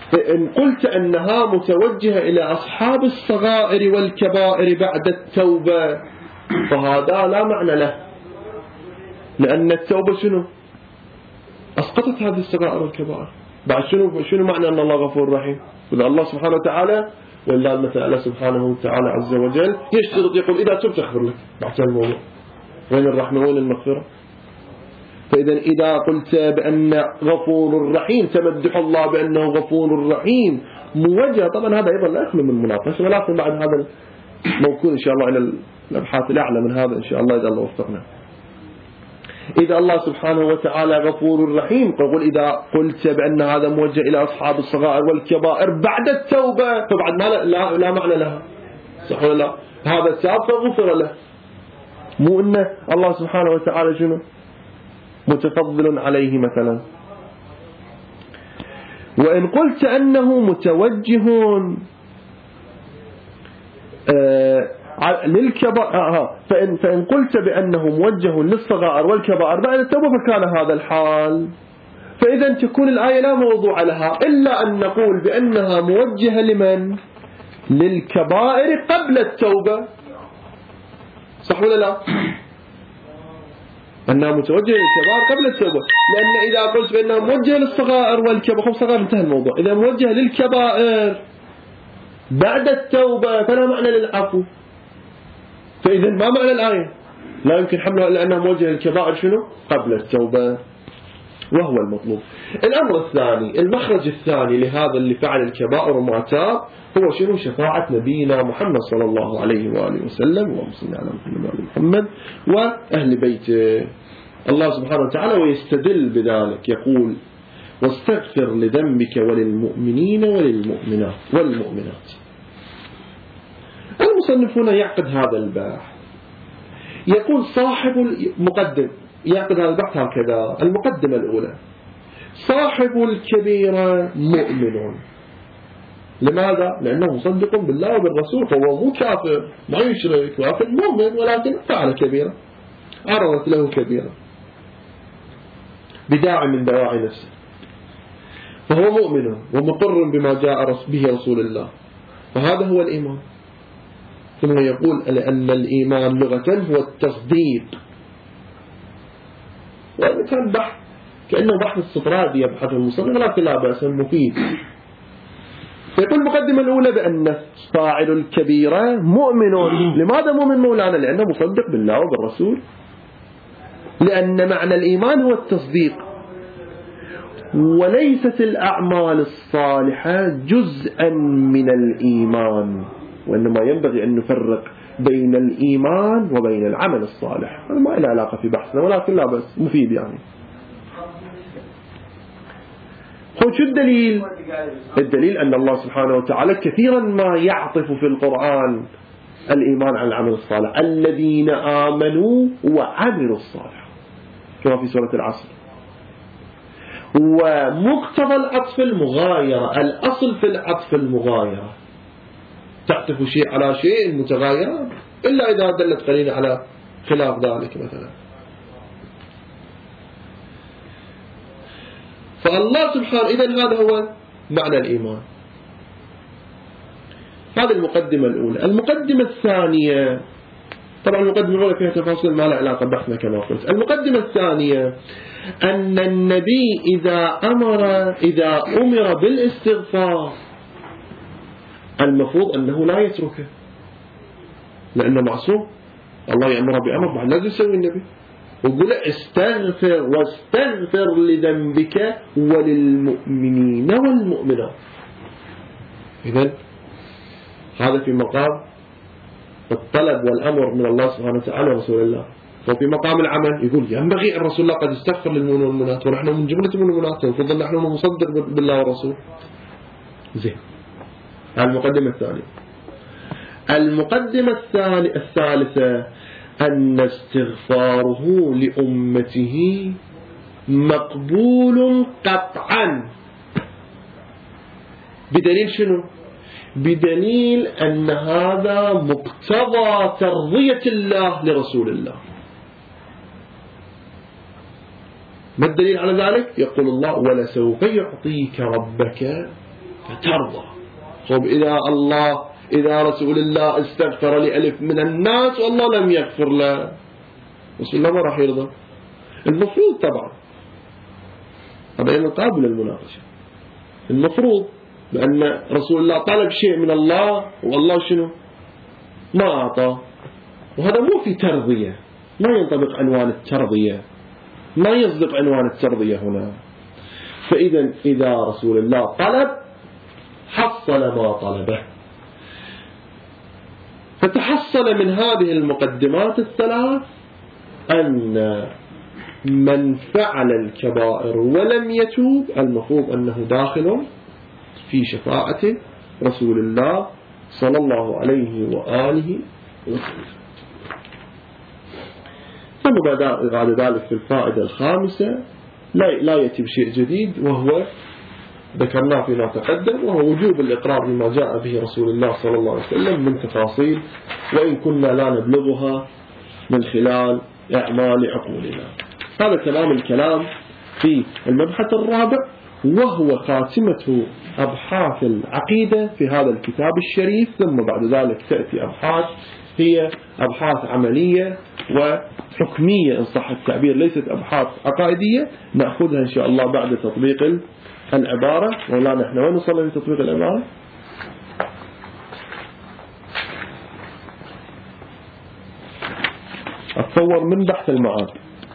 فإن قلت أنها متوجهة إلى أصحاب الصغائر والكبائر بعد التوبة فهذا لا معنى له، لأن التوبة شنو؟ أسقطت هذه الصغائر والكبائر. بعد شنو معنى أن الله غفور رحيم؟ إذا الله سبحانه وتعالى والله مثلا الله سبحانه وتعالى عز وجل يشترط يقول إذا تبت أغفر لك، بعد الموضوع وين الرحمة وين المغفرة؟ فإذا إذا قلت بأن غفور رحيم تمدح الله بأنه غفور رحيم موجه، طبعا هذا أيضا لا يخلو من مناقشة، ولكن بعد هذا موكول إن شاء الله إلى الأبحاث الأعلى من هذا إن شاء الله إذا الله وفقنا. إذا الله سبحانه وتعالى غفور رحيم قل إذا قلت بأن هذا موجه إلى أصحاب الصغائر والكبائر بعد التوبة فبعد ما لا معنى لها، صح ولا لا؟ هذا التاب فغفر له، مو إن الله سبحانه وتعالى شنو متفضل عليه مثلا. وإن قلت أنه متوجه للكبائر فإن قلت بأنه موجه للصغائر والكبائر بعد التوبة فكان هذا الحال، فإذا تكون الآية لا موضوع لها إلا أن نقول بأنها موجهة لمن؟ للكبائر قبل التوبة، صح ولا لا؟ أنها متوجهة للكبائر قبل التوبة، لأن إذا قلت بأنها موجهة للصغائر والكبائر صغائر انتهى الموضوع. إذا موجهة للكبائر بعد التوبة فلا معنى للعفو، فإذا ما معنى الآية؟ لا يمكن حملها إلا أنها موجهة للكبائر شنو؟ قبل التوبة، وهو المطلوب. الأمر الثاني، المخرج الثاني لهذا اللي فعل الكبائر وما تاب هو شنو؟ شفاعة نبينا محمد صلى الله عليه وآله وسلم، اللهم صل على محمد وآل محمد وأهل بيته. الله سبحانه وتعالى ويستدل بذلك يقول واستغفر لذنبك وللمؤمنين والمؤمنات. المصنف هنا يعقد هذا البحث، يقول صاحب المقدم يعقد هذا البحث هكذا. المقدمة الأولى: صاحب الكبيرة مؤمن. لماذا؟ لأنه مصدق بالله وبالرسول، فهو مو كافر ما يشرك ولكن مؤمن، ولكن فعل كبيرة عرضت له كبيرة بداعي من دواعي نفسه، فهو مؤمن ومقر بما جاء به رسول الله، فهذا هو الإيمان. ثم يقول لأن الإيمان لغة هو التصديق، وهذا كان بحث كأنه بحث الصفرادي يبحث المصنف، ولكن لا بأس مفيد. فيقول المقدمة الأولى بأن فاعل الكبيرة مؤمن. لماذا مؤمن مولانا؟ لأنه مصدق بالله وبالرسول، لأن معنى الإيمان هو التصديق، وليست الأعمال الصالحة جزءا من الإيمان، وإنما ينبغي أن نفرق بين الإيمان وبين العمل الصالح. هذا ما له علاقة في بحثنا، ولكن لا بس مفيد يعني. شو الدليل؟ الدليل أن الله سبحانه وتعالى كثيرا ما يعطف في القرآن الإيمان على العمل الصالح، الذين آمنوا وعملوا الصالح، كما في سورة العصر. ومقتضى العطف المغايرة، الأصل في العطف المغايرة، تعطف شيء على شيء متغاير إلا إذا دلت قليلا على خلاف ذلك مثلا. فالله سبحانه إذن هذا هو معنى الإيمان. هذه المقدمة الأولى. المقدمة الثانية، طبعا المقدمة الأولى فيها تفاصيل ما لها علاقة بحثنا كما قلت. المقدمة الثانية أن النبي إذا أمر بالاستغفار المفروض أنه لا يتركه، لأنه معصوم. الله يأمره بأمر بعد لازم يسوي النبي، ويقول استغفر واستغفر لذنبك وللمؤمنين والمؤمنات. إذن هذا في مقام الطلب والأمر من الله سبحانه وتعالى ورسول الله. وفي مقام العمل يقول ينبغي الرسول الله قد استغفر للمؤمنين والمؤمنات، ونحن من جملة المؤمنات، المفروض نحن نصدق بالله والرسول. زين. المقدمة الثانية. المقدمة الثالثة أن استغفاره لأمته مقبول قطعا. بدليل شنو؟ بدليل أن هذا مقتضى ترضية الله لرسول الله. ما الدليل على ذلك؟ يقول الله ولسوف يعطيك ربك فترضى. طب إذا رسول الله استغفر لألف من الناس والله لم يغفر له، رسول الله ما راح يرضى. المفروض طبعا هذا أيضا قابل للمناقشة، المفروض بأن رسول الله طلب شيء من الله والله شنو ما أعطاه، وهذا مو في ترضية، ما ينطبق عنوان الترضية، ما يصدق عنوان الترضية هنا. فإذا إذا رسول الله طلب حصل ما طلبه. فتحصل من هذه المقدمات الثلاث أن من فعل الكبائر ولم يتوب المفروض أنه داخل في شفاعة رسول الله صلى الله عليه وآله وسلم. ثم بعد ذلك في الفائدة الخامسة لا يأتي بشيء جديد، وهو ذكرناه فيما تقدم، وهو وجوب الإقرار بما جاء به رسول الله صلى الله عليه وسلم من تفاصيل، وإن كنا لا نبلغها من خلال أعمال عقولنا. هذا الكلام في المبحث الرابع، وهو خاتمة أبحاث العقيدة في هذا الكتاب الشريف. ثم بعد ذلك تأتي أبحاث هي أبحاث عملية وحكمية إن صح التعبير، ليست أبحاث عقائدية، نأخذها إن شاء الله بعد تطبيق العبارة. ولا نحن وين نصل لتطبيق العبارة؟ أتصور من بحث المعاد،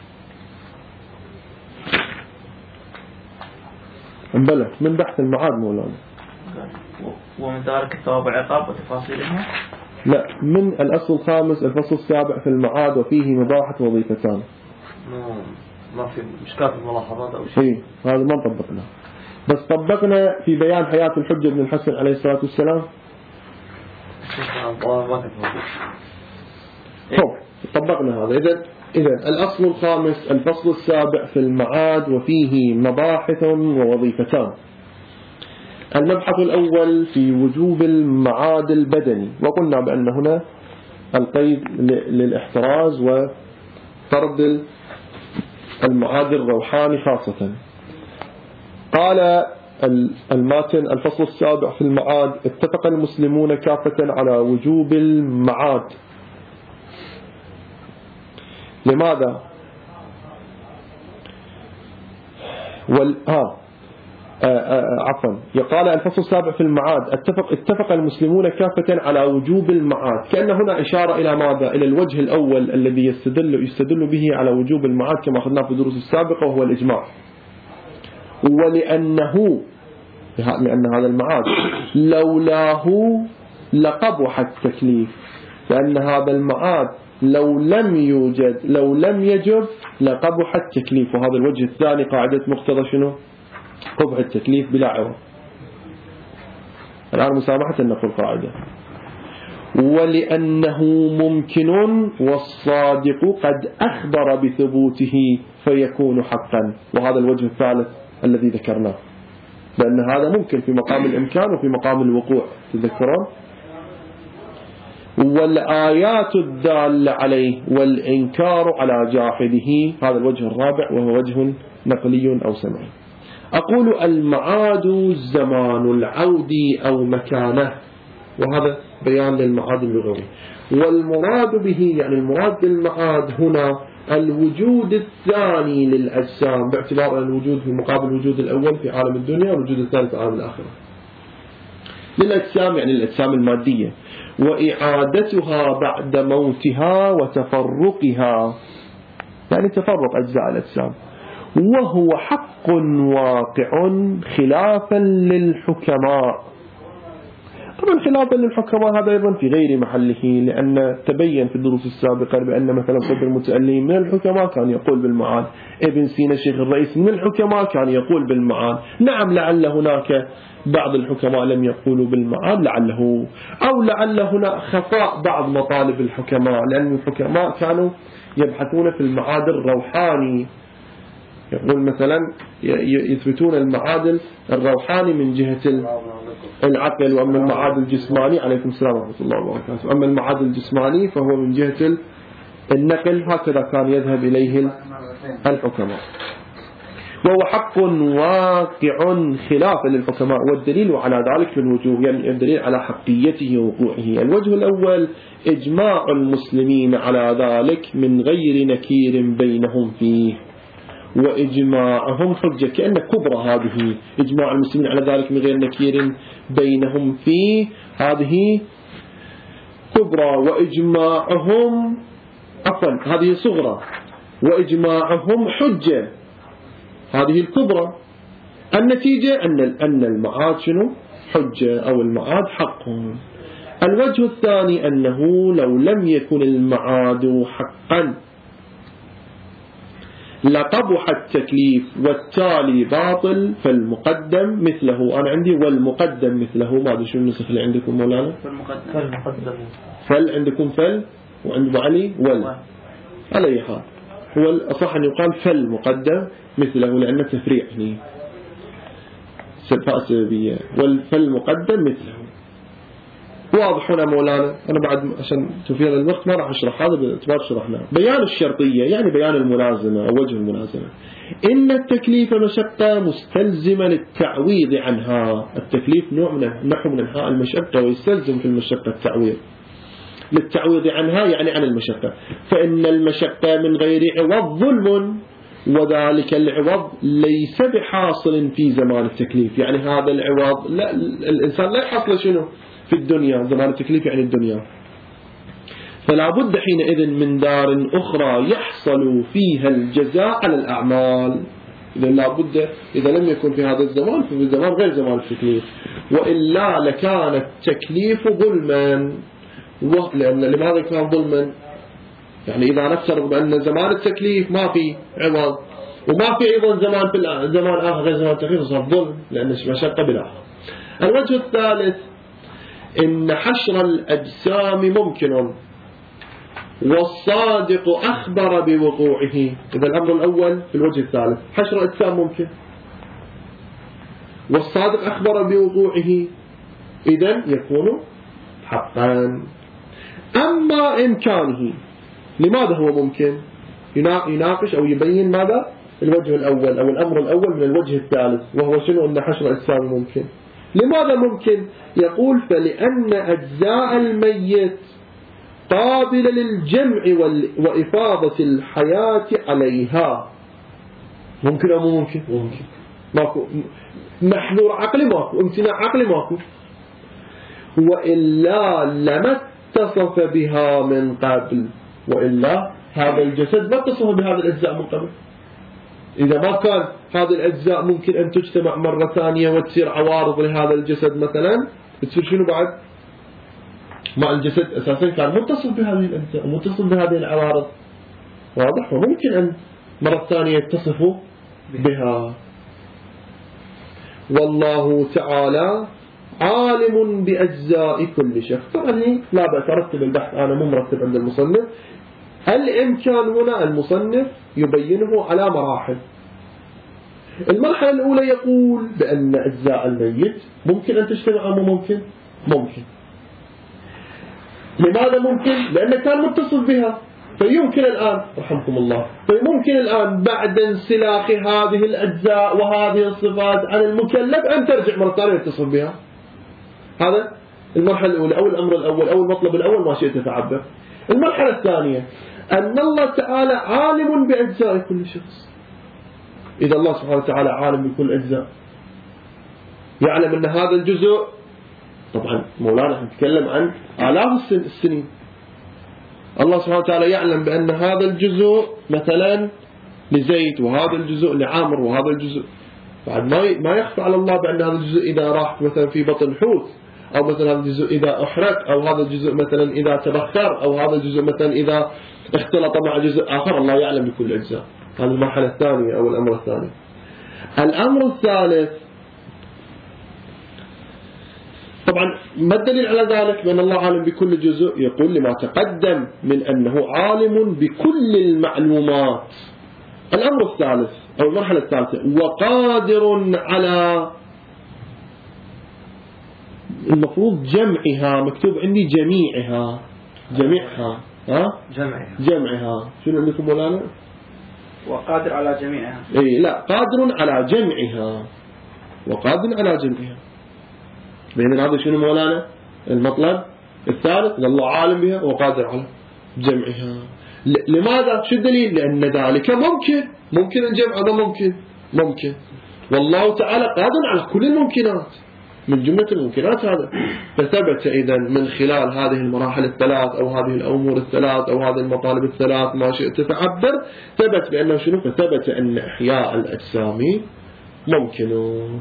انبلى من بحث المعاد مولانا، ومن ذلك الثواب والعقاب وتفاصيلها. لا، من الأصل الخامس الفصل السابع في المعاد وفيه مباحة وظيفتان. ما في مشكلة الملاحظات أو شيء. هذا ما طبقنا، بس طبقنا في بيان حياة الحجة بن الحسن عليه الصلاة والسلام. طبقنا هذا. إذن الأصل الخامس الفصل السابع في المعاد وفيه مباحث ووظيفتان. المبحث الأول في وجوب المعاد البدني، وقلنا بأن هنا القيد للاحتراز وطرد المعاد الروحاني خاصة. قال الماتن الفصل السابع في المعاد: اتفق المسلمون كافة على وجوب المعاد. لماذا؟ قال الفصل السابع في المعاد: اتفق المسلمون كافة على وجوب المعاد. كأن هنا إشارة إلى ماذا؟ إلى الوجه الأول الذي يستدل به على وجوب المعاد كما أخذناه في الدروس السابقة، وهو الإجماع. لأن هذا المعاد لولاه لقبح التكليف، لأن هذا المعاد لو لم يجب لقبح التكليف. وهذا الوجه الثاني قاعدة مقتضى شنو؟ قبح التكليف بلا عوض. الآن مسامحة نقول قاعدة. ولأنه ممكن والصادق قد أخبر بثبوته فيكون حقا. وهذا الوجه الثالث الذي ذكرناه، لأن هذا ممكن في مقام الإمكان وفي مقام الوقوع، تذكرون؟ والآيات الدالة عليه والإنكار على جاحده. هذا الوجه الرابع، وهو وجه نقلي أو سمعي. أقول المعاد زمان العود أو مكانه، وهذا بيان للمعاد اللغوي. والمراد به يعني المراد بالمعاد هنا الوجود الثاني للأجسام، باعتبار أن الوجود في مقابل الوجود الأول في عالم الدنيا والوجود الثاني في عالم الآخرة. للأجسام يعني الأجسام المادية، وإعادتها بعد موتها وتفرقها، يعني تفرق أجزاء الأجسام. وهو حق واقع خلافا للحكماء. طبعا خلافا للحكماء هذا أيضا في غير محله، لأن تبين في الدروس السابقة بأن مثلا قطب المتألم من الحكماء كان يقول بالمعاد، ابن سينا الشيخ الرئيس من الحكماء كان يقول بالمعاد. نعم، لعل هناك بعض الحكماء لم يقولوا بالمعاد، لعل هنا خفاء بعض مطالب الحكماء، لأن الحكماء كانوا يبحثون في المعاد الروحاني. يقول مثلا يثبتون المعادل الروحاني من جهة العقل، وأما المعادل الجسماني عليكم السلام ورحمة الله وبركاته، أما المعادل الجسماني فهو من جهة النقل. هكذا كان يذهب إليه الحكماء. وهو حق واقع خلافا للحكماء، والدليل على ذلك من وجوه، يعني الدليل على حقيته ووقوعه. الوجه الأول إجماع المسلمين على ذلك من غير نكير بينهم فيه، وإجماعهم حجة، كأن كبرى هذه، إجماع المسلمين على ذلك من غير نكير بينهم فيه، هذه كبرى، وإجماعهم عفوا هذه صغرى، وإجماعهم حجة، هذه الكبرى. النتيجة أن المعاد شنو؟ حجة، أو المعاد حق. الوجه الثاني أنه لو لم يكن المعاد حقا لقبح التكليف والتالي باطل، فالمقدم مثله. أنا عندي والمقدم مثله، ما أدري شو النسخ اللي عندكم مولانا؟ فالمقدم. فل عندكم فل، وعند علي ول. على أي حال هو الأصح أن يقال فالمقدم مثله، لأنه تفريع هنا فاء سببية، والفالمقدم مثله. واضح هنا مولانا؟ أنا بعد عشان توفير الوقت ما راح أشرح هذا باعتبار شرحنا. بيان الشرطية يعني بيان الملازمة أو وجه الملازمة. إن التكليف مشقة مستلزمة للتعويض عنها. التكليف نوع من نحو من أنحاء المشقة، ويستلزم في المشقة التعويض. للتعويض عنها يعني عن المشقة، فإن المشقة من غير عوض ظلم، وذلك العوض ليس بحاصل في زمان التكليف. يعني هذا العوض لا، الإنسان لا يحصل شنو في الدنيا، زمان التكليف يعني الدنيا. فلا بد حينئذ من دار أخرى يحصل فيها الجزاء على الأعمال. إذا لا بد، إذا لم يكن في هذا الزمان ففي الزمان غير زمان التكليف، وإلا لكان التكليف ظلما. لأن لماذا كان ظلما؟ يعني إذا نفترض بأن زمان التكليف ما في عوض، وما في أيضا زمان آخر غير زمان التكليف، صار ظلم، لأن مشقة بلا. الوجه الثالث إن حشر الأجسام ممكن، والصادق أخبر بوقوعه. إذا الأمر الأول في الوجه الثالث حشر الأجسام ممكن، والصادق أخبر بوقوعه، إذن يكون حقا. أما إمكانه، لماذا هو ممكن؟ يناقش أو يبين ماذا؟ الوجه الأول أو الأمر الأول من الوجه الثالث، وهو شنو؟ أن حشر الأجسام ممكن. لماذا ممكن؟ يقول فلأن أجزاء الميت قابلة للجمع وإفاضة الحياة عليها. ممكن أو مو ممكن؟ ممكن. ماكو محذور عقلي، ماكو امتناع عقلي، ماكو. وإلا لما اتصف بها من قبل، وإلا هذا الجسد ما اتصف بهذه الأجزاء من قبل. إذا ما كان هذه الأجزاء ممكن أن تجتمع مرة ثانية وتصير عوارض لهذا الجسد مثلا، تصير شنو بعد؟ ما الجسد أساسا كان متصل بهذه الأجزاء ومتصل بهذه العوارض، واضح؟ وممكن أن مرة ثانية يتصفوا بها. والله تعالى عالم بأجزاء كل شيء. طبعا لا بأس أرتب البحث، أنا مو مرتب عند المصنف. الإمكان هنا المصنف يبينه على مراحل. المرحلة الأولى يقول بأن أجزاء الميت ممكن أن تجتمع أو ممكن؟ ممكن. لماذا ممكن؟ لأنه كان متصل بها، فيمكن الآن رحمكم الله، فيمكن الآن بعد انسلاخ هذه الأجزاء وهذه الصفات عن المكلف أن ترجع مرة ثانية يتصل بها. هذا المرحلة الأولى أو الأمر الأول أو المطلب الأول، ما شئت تعبر. المرحلة الثانية أن الله تعالى عالم بأجزاء كل شخص. إذا الله سبحانه وتعالى عالم بكل أجزاء، يعلم أن هذا الجزء، طبعا مولانا نتكلم عن آلاف السنين، الله سبحانه وتعالى يعلم بأن هذا الجزء مثلا لزيد، وهذا الجزء لعامر، وهذا الجزء بعد ما يخفى على الله بأن هذا الجزء إذا راح مثلا في بطن حوت، أو مثلا هذا الجزء إذا أحرق، أو هذا الجزء مثلا إذا تبخر، أو هذا الجزء مثلا إذا اختلط مع جزء آخر، الله يعلم بكل أجزاء. هذه المرحلة الثانية أو الأمر الثاني. الأمر الثالث، طبعا ما الدليل على ذلك بأن الله عالم بكل جزء؟ يقول لما تقدم من أنه عالم بكل المعلومات. الأمر الثالث أو المرحلة الثالثة، وقادر على، المفروض جمعها، مكتوب عندي جميعها، جميعها، ها؟ جمعها. شنو عندكم مولانا؟ وقادر على جميعها. لا، قادر على جمعها، وقادر على جمعها. بين هذا شنو مولانا المطلب الثالث؟ الله عالم بها وقادر على جمعها. لماذا؟ شو الدليل؟ لأن ذلك ممكن الجمع، هذا ممكن، والله تعالى قادر على كل الممكنات، من جملة الممكنات هذا. فثبت إذا من خلال هذه المراحل الثلاث أو هذه الأمور الثلاث أو هذه المطالب الثلاث ما شئت تعبر، ثبت بأنه شنو؟ فثبت أن إحياء الأجسام ممكن.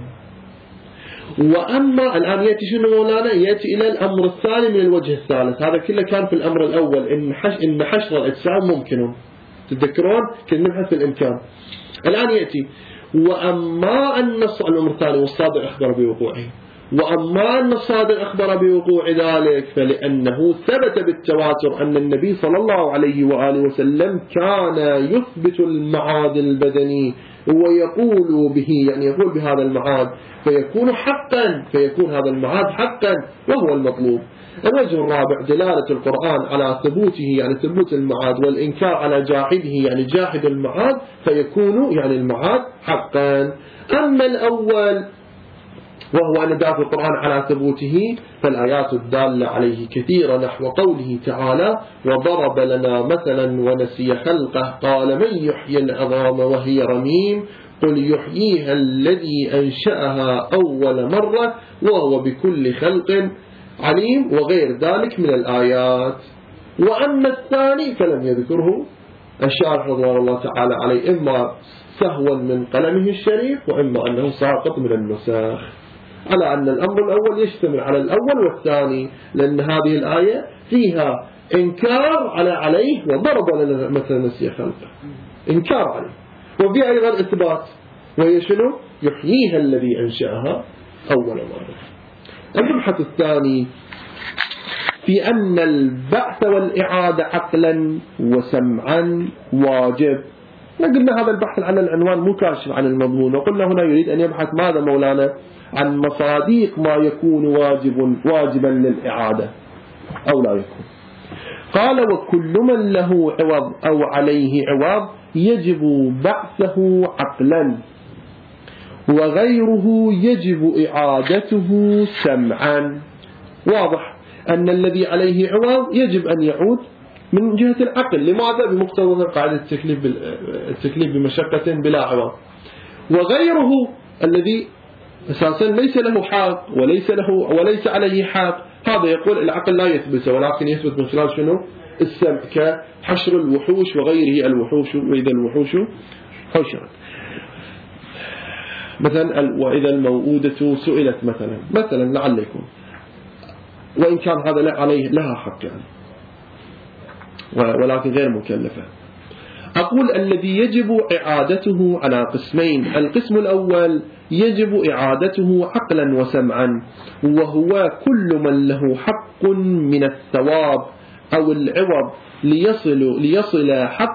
وأما الآن يأتي شنو مولانا؟ يأتي إلى الأمر الثاني من الوجه الثالث. هذا كله كان في الأمر الأول إن حشر الأجسام ممكن، تتذكرون كنا نبحث في الإمكان. الآن يأتي وأما أن الأمر الثاني والصادق أخبر بوقوعه، وأما أن الصادق أخبر بوقوع ذلك فلأنه ثبت بالتواتر أن النبي صلى الله عليه وآله وسلم كان يثبت المعاد البدني ويقول به، يعني يقول بهذا المعاد فيكون هذا المعاد حقا وهو المطلوب. الوجه الرابع دلالة القرآن على ثبوته، يعني ثبوت المعاد، والإنكار على جاحده، يعني جاحد المعاد فيكون يعني المعاد حقا. أما الأول وهو أن دافع القرآن على ثبوته فالآيات الدالة عليه كثيرة، نحو قوله تعالى وضرب لنا مثلا ونسي خلقه قال من يحيي العظام وهي رميم قل يحييها الذي أنشأها أول مرة وهو بكل خلق عليم، وغير ذلك من الآيات. وأما الثاني فلم يذكره الشارح رضوان الله تعالى عليه، إما سهوا من قلمه الشريف وإما أنه ساقط من النساخ، على أن الأمر الأول يشتمل على الأول والثاني، لأن هذه الآية فيها إنكار عليه وضرب لنا مثلا نسي خلقه، إنكار عليه، وفي أيضا إثبات وهي شنو؟ يحييها الذي أنشأها أول مرة. المبحث الثاني في أن البعث والإعادة عقلا وسمعا واجب. قلنا هذا البحث عن العنوان مكاشف عن المضمون، وقلنا هنا يريد أن يبحث ماذا مولانا؟ عن مصاديق ما يكون واجبا للإعادة أو لا يكون. قال وكل من له عوض أو عليه عوض يجب بعثه عقلا، وغيره يجب إعادته سمعا. واضح أن الذي عليه عوض يجب أن يعود من جهة العقل. لماذا؟ بمقتضى قاعدة التكليف بمشقة بلا عوض. وغيره الذي أساسا ليس له حق وليس عليه حق، هذا يقول العقل لا يثبت، ولكن يثبت من خلال شنو؟ السمع، كحشر الوحوش وغيره الوحوش، وإذا الوحوش حشرت مثلا، وإذا الموءودة سئلت مثلا لعل يكون، وإن كان هذا عليه لها حق يعني، ولكن غير مكلفة. أقول الذي يجب إعادته على قسمين. القسم الأول يجب إعادته عقلا وسمعا، وهو كل من له حق من الثواب أو العوض ليصل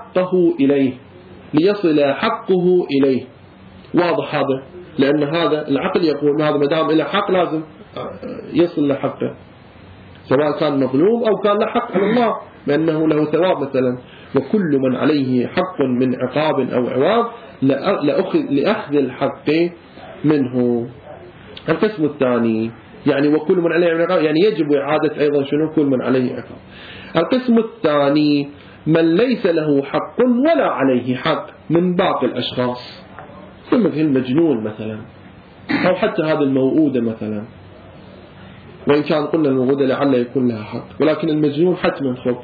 حقه إليه. واضح هذا؟ لأن هذا العقل يقول هذا مدام له حق لازم يصل لحقه، سواء كان مظلوم أو كان له حق على الله بأنه له ثواب مثلا. وكل من عليه حق من عقاب أو عواب لأخذ الحق منه. القسم الثاني يعني وكل من عليه عقاب، يعني يجب إعادة أيضا شنو؟ كل من عليه عقاب. القسم الثاني من ليس له حق ولا عليه حق من باقي الأشخاص، مثل المجنون مثلا، أو حتى هذا الموؤودة مثلا، وإن كان قلنا الموؤودة لعل يكون لها حق، ولكن المجنون حتما خب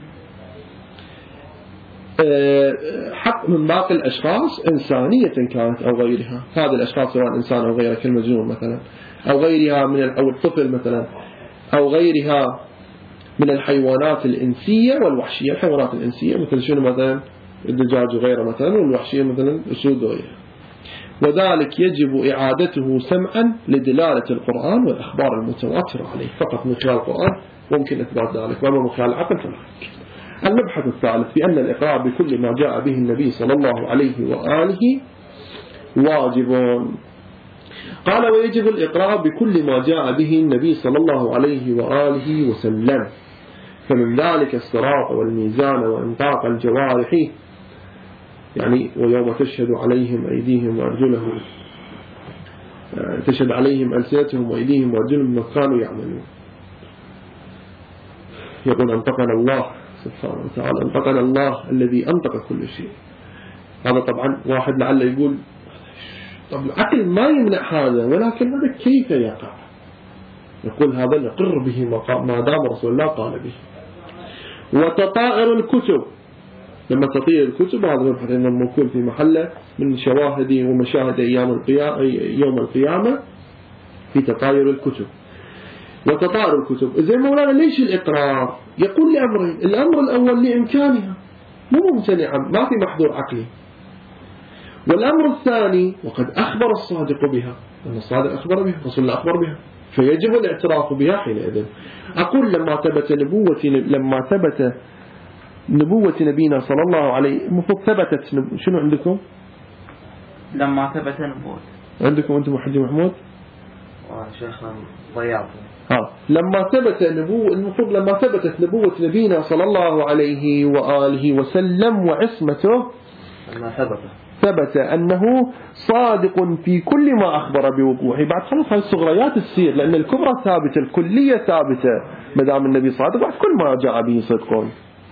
حق من باقي الأشخاص إنسانية كانت أو غيرها. هذا الأشخاص سواء إنسان أو غيره كالمجنون مثلا، أو غيرها أو الطفل مثلا، أو غيرها من الحيوانات الإنسية والوحشية. الحيوانات الإنسية مثل شنو؟ مثلا الدجاج وغيره مثلا، والوحشية مثلا الأسود وغيرها. وذلك يجب إعادته سمعا لدلالة القرآن والأخبار المتواترة عليه، فقط من خلال القرآن ممكن إثبات ذلك، وما من خلال العقل فلا. المبحث الثالث في أن الإقرار بكل ما جاء به النبي صلى الله عليه وآله واجب. قال ويجب الإقرار بكل ما جاء به النبي صلى الله عليه وآله وسلم، فمن ذلك الصراط والميزان وإنطاق الجوارح يعني ويوم تشهد عليهم أيديهم وأرجلهم، تشهد عليهم ألسنتهم وأيديهم وأرجلهم بما كانوا يعملون. يقول أنطقنا الله سبحانه وتعالى، أنطقنا الله الذي أنطق كل شيء. هذا طبعا واحد لعل يقول طب العقل ما يمنع هذا، ولكن هذا كيف يقع؟ يقول هذا نقر به ما دام رسول الله قال به. وتطائر الكتب، لما تطير الكتب هذا مبحث أنه موكول في محله من شواهد ومشاهد يوم القيامة في تطاير الكتب. وتطائر الكتب زي مولانا ليش الإقرار؟ يقول لأمرين، الأمر الأول لإمكانها مو ممتنعا، ما في محظور عقلي. والأمر الثاني وقد أخبر الصادق بها، أن الصادق أخبر بها، رسول الله أخبر بها، فيجب الاعتراف بها حينئذ. أقول لما ثبت نبوة نبينا صلى الله عليه، المفروض ثبتت شنو عندكم؟ لما ثبت نبوة عندكم أنتم حجي محمود؟ شيخنا ضيعت. لما ثبت المفروض لما ثبتت نبوة نبينا صلى الله عليه وآله وسلم وعصمته، لما ثبت أنه صادق في كل ما أخبر بوقوعه. بعد خلص هاي الصغريات تصير، لأن الكبرى ثابتة، الكلية ثابتة، مدام النبي صادق بعد كل ما جاء به صدق،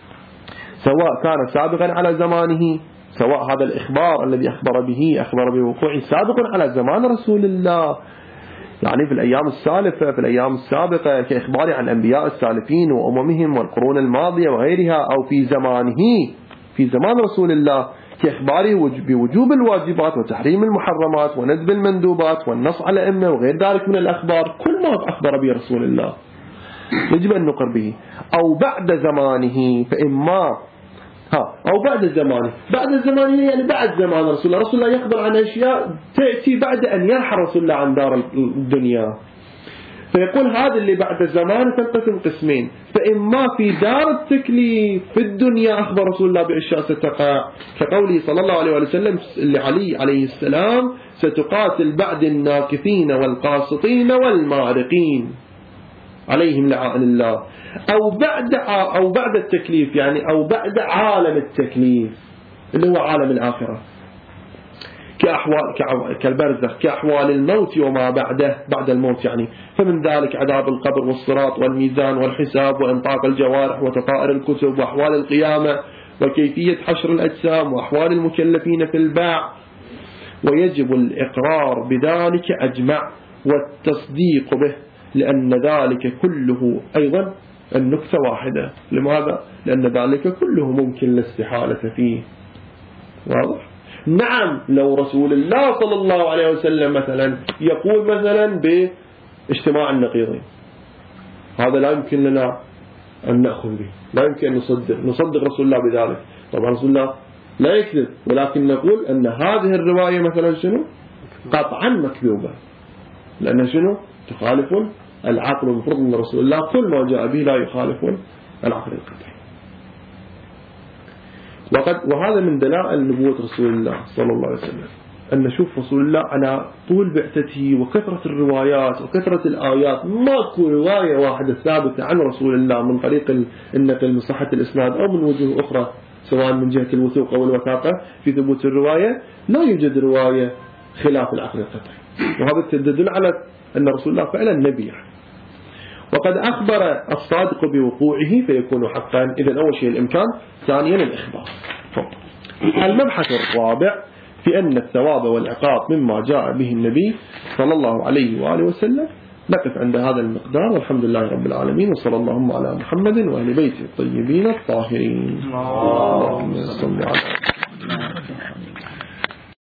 سواء كان سابقا على زمانه، سواء هذا الإخبار الذي أخبر بوقوعه سابق على زمان رسول الله، يعني في الأيام السالفة، في الأيام السابقة، كإخباره عن أنبياء السالفين وأممهم والقرون الماضية وغيرها، أو في زمانه في زمان رسول الله كإخباره بوجوب الواجبات وتحريم المحرمات وندب المندوبات والنص على أمه وغير ذلك من الأخبار. كل ما أخبر به رسول الله يجب أن نقر به. أو بعد زمانه فإما أو بعد زمانه يعني بعد زمان رسول الله يخبر عن أشياء تأتي بعد أن يرحل رسول الله عن دار الدنيا. فيقول هذا اللي بعد زمان تنقسم قسمين، فإما في دار التكليف في الدنيا أخبر رسول الله بأشياء ستقع، كقوله صلى الله عليه وسلم لعلي عليه السلام ستقاتل بعد الناكثين والقاسطين والمارقين عليهم لعان الله. أو بعد التكليف، يعني أو بعد عالم التكليف اللي هو عالم الآخرة، كالبرزخ، كأحوال الموت وما بعده بعد الموت، يعني فمن ذلك عذاب القبر والصراط والميزان والحساب وإنطاق الجوارح وتطائر الكتب وأحوال القيامة وكيفية حشر الأجسام وأحوال المكلفين في الباع. ويجب الإقرار بذلك أجمع والتصديق به، لأن ذلك كله أيضا النكتة واحدة. لماذا؟ لأن ذلك كله ممكن لا استحالة فيه. واضح؟ نعم، لو رسول الله صلى الله عليه وسلم مثلا يقول مثلا باجتماع النقيضين، هذا لا يمكن لنا أن نأخذ به، لا يمكن أن نصدق رسول الله بذلك. طبعا رسول الله لا يكذب، ولكن نقول أن هذه الرواية مثلا شنو؟ قطعا مكذوبة، لأن شنو؟ تخالف العقل. المفروض أن رسول الله كل ما جاء به لا يخالف العقل القطعي. وهذا من دلائل نبوة رسول الله صلى الله عليه وسلم، أن نشوف رسول الله على طول بعثته وكثرة الروايات وكثرة الآيات، ماكو رواية واحدة ثابتة عن رسول الله من طريق النقل من صحة الإسناد أو من وجوه أخرى، سواء من جهة الوثوق أو الوثاقة في ثبوت الرواية، لا يوجد رواية خلاف العقل القطعي. وهذا تدل على أن رسول الله فعلا نبي. وقد أخبر الصادق بوقوعه فيكون حقا. إذن أول شيء الإمكان، ثانيا الإخبار. المبحث الرابع في أن الثواب والعقاب مما جاء به النبي صلى الله عليه وآله وسلم. نقف عند هذا المقدار، والحمد لله رب العالمين، وصلى اللهم على محمد وأهل بيته الطيبين الطاهرين. اللهم صل على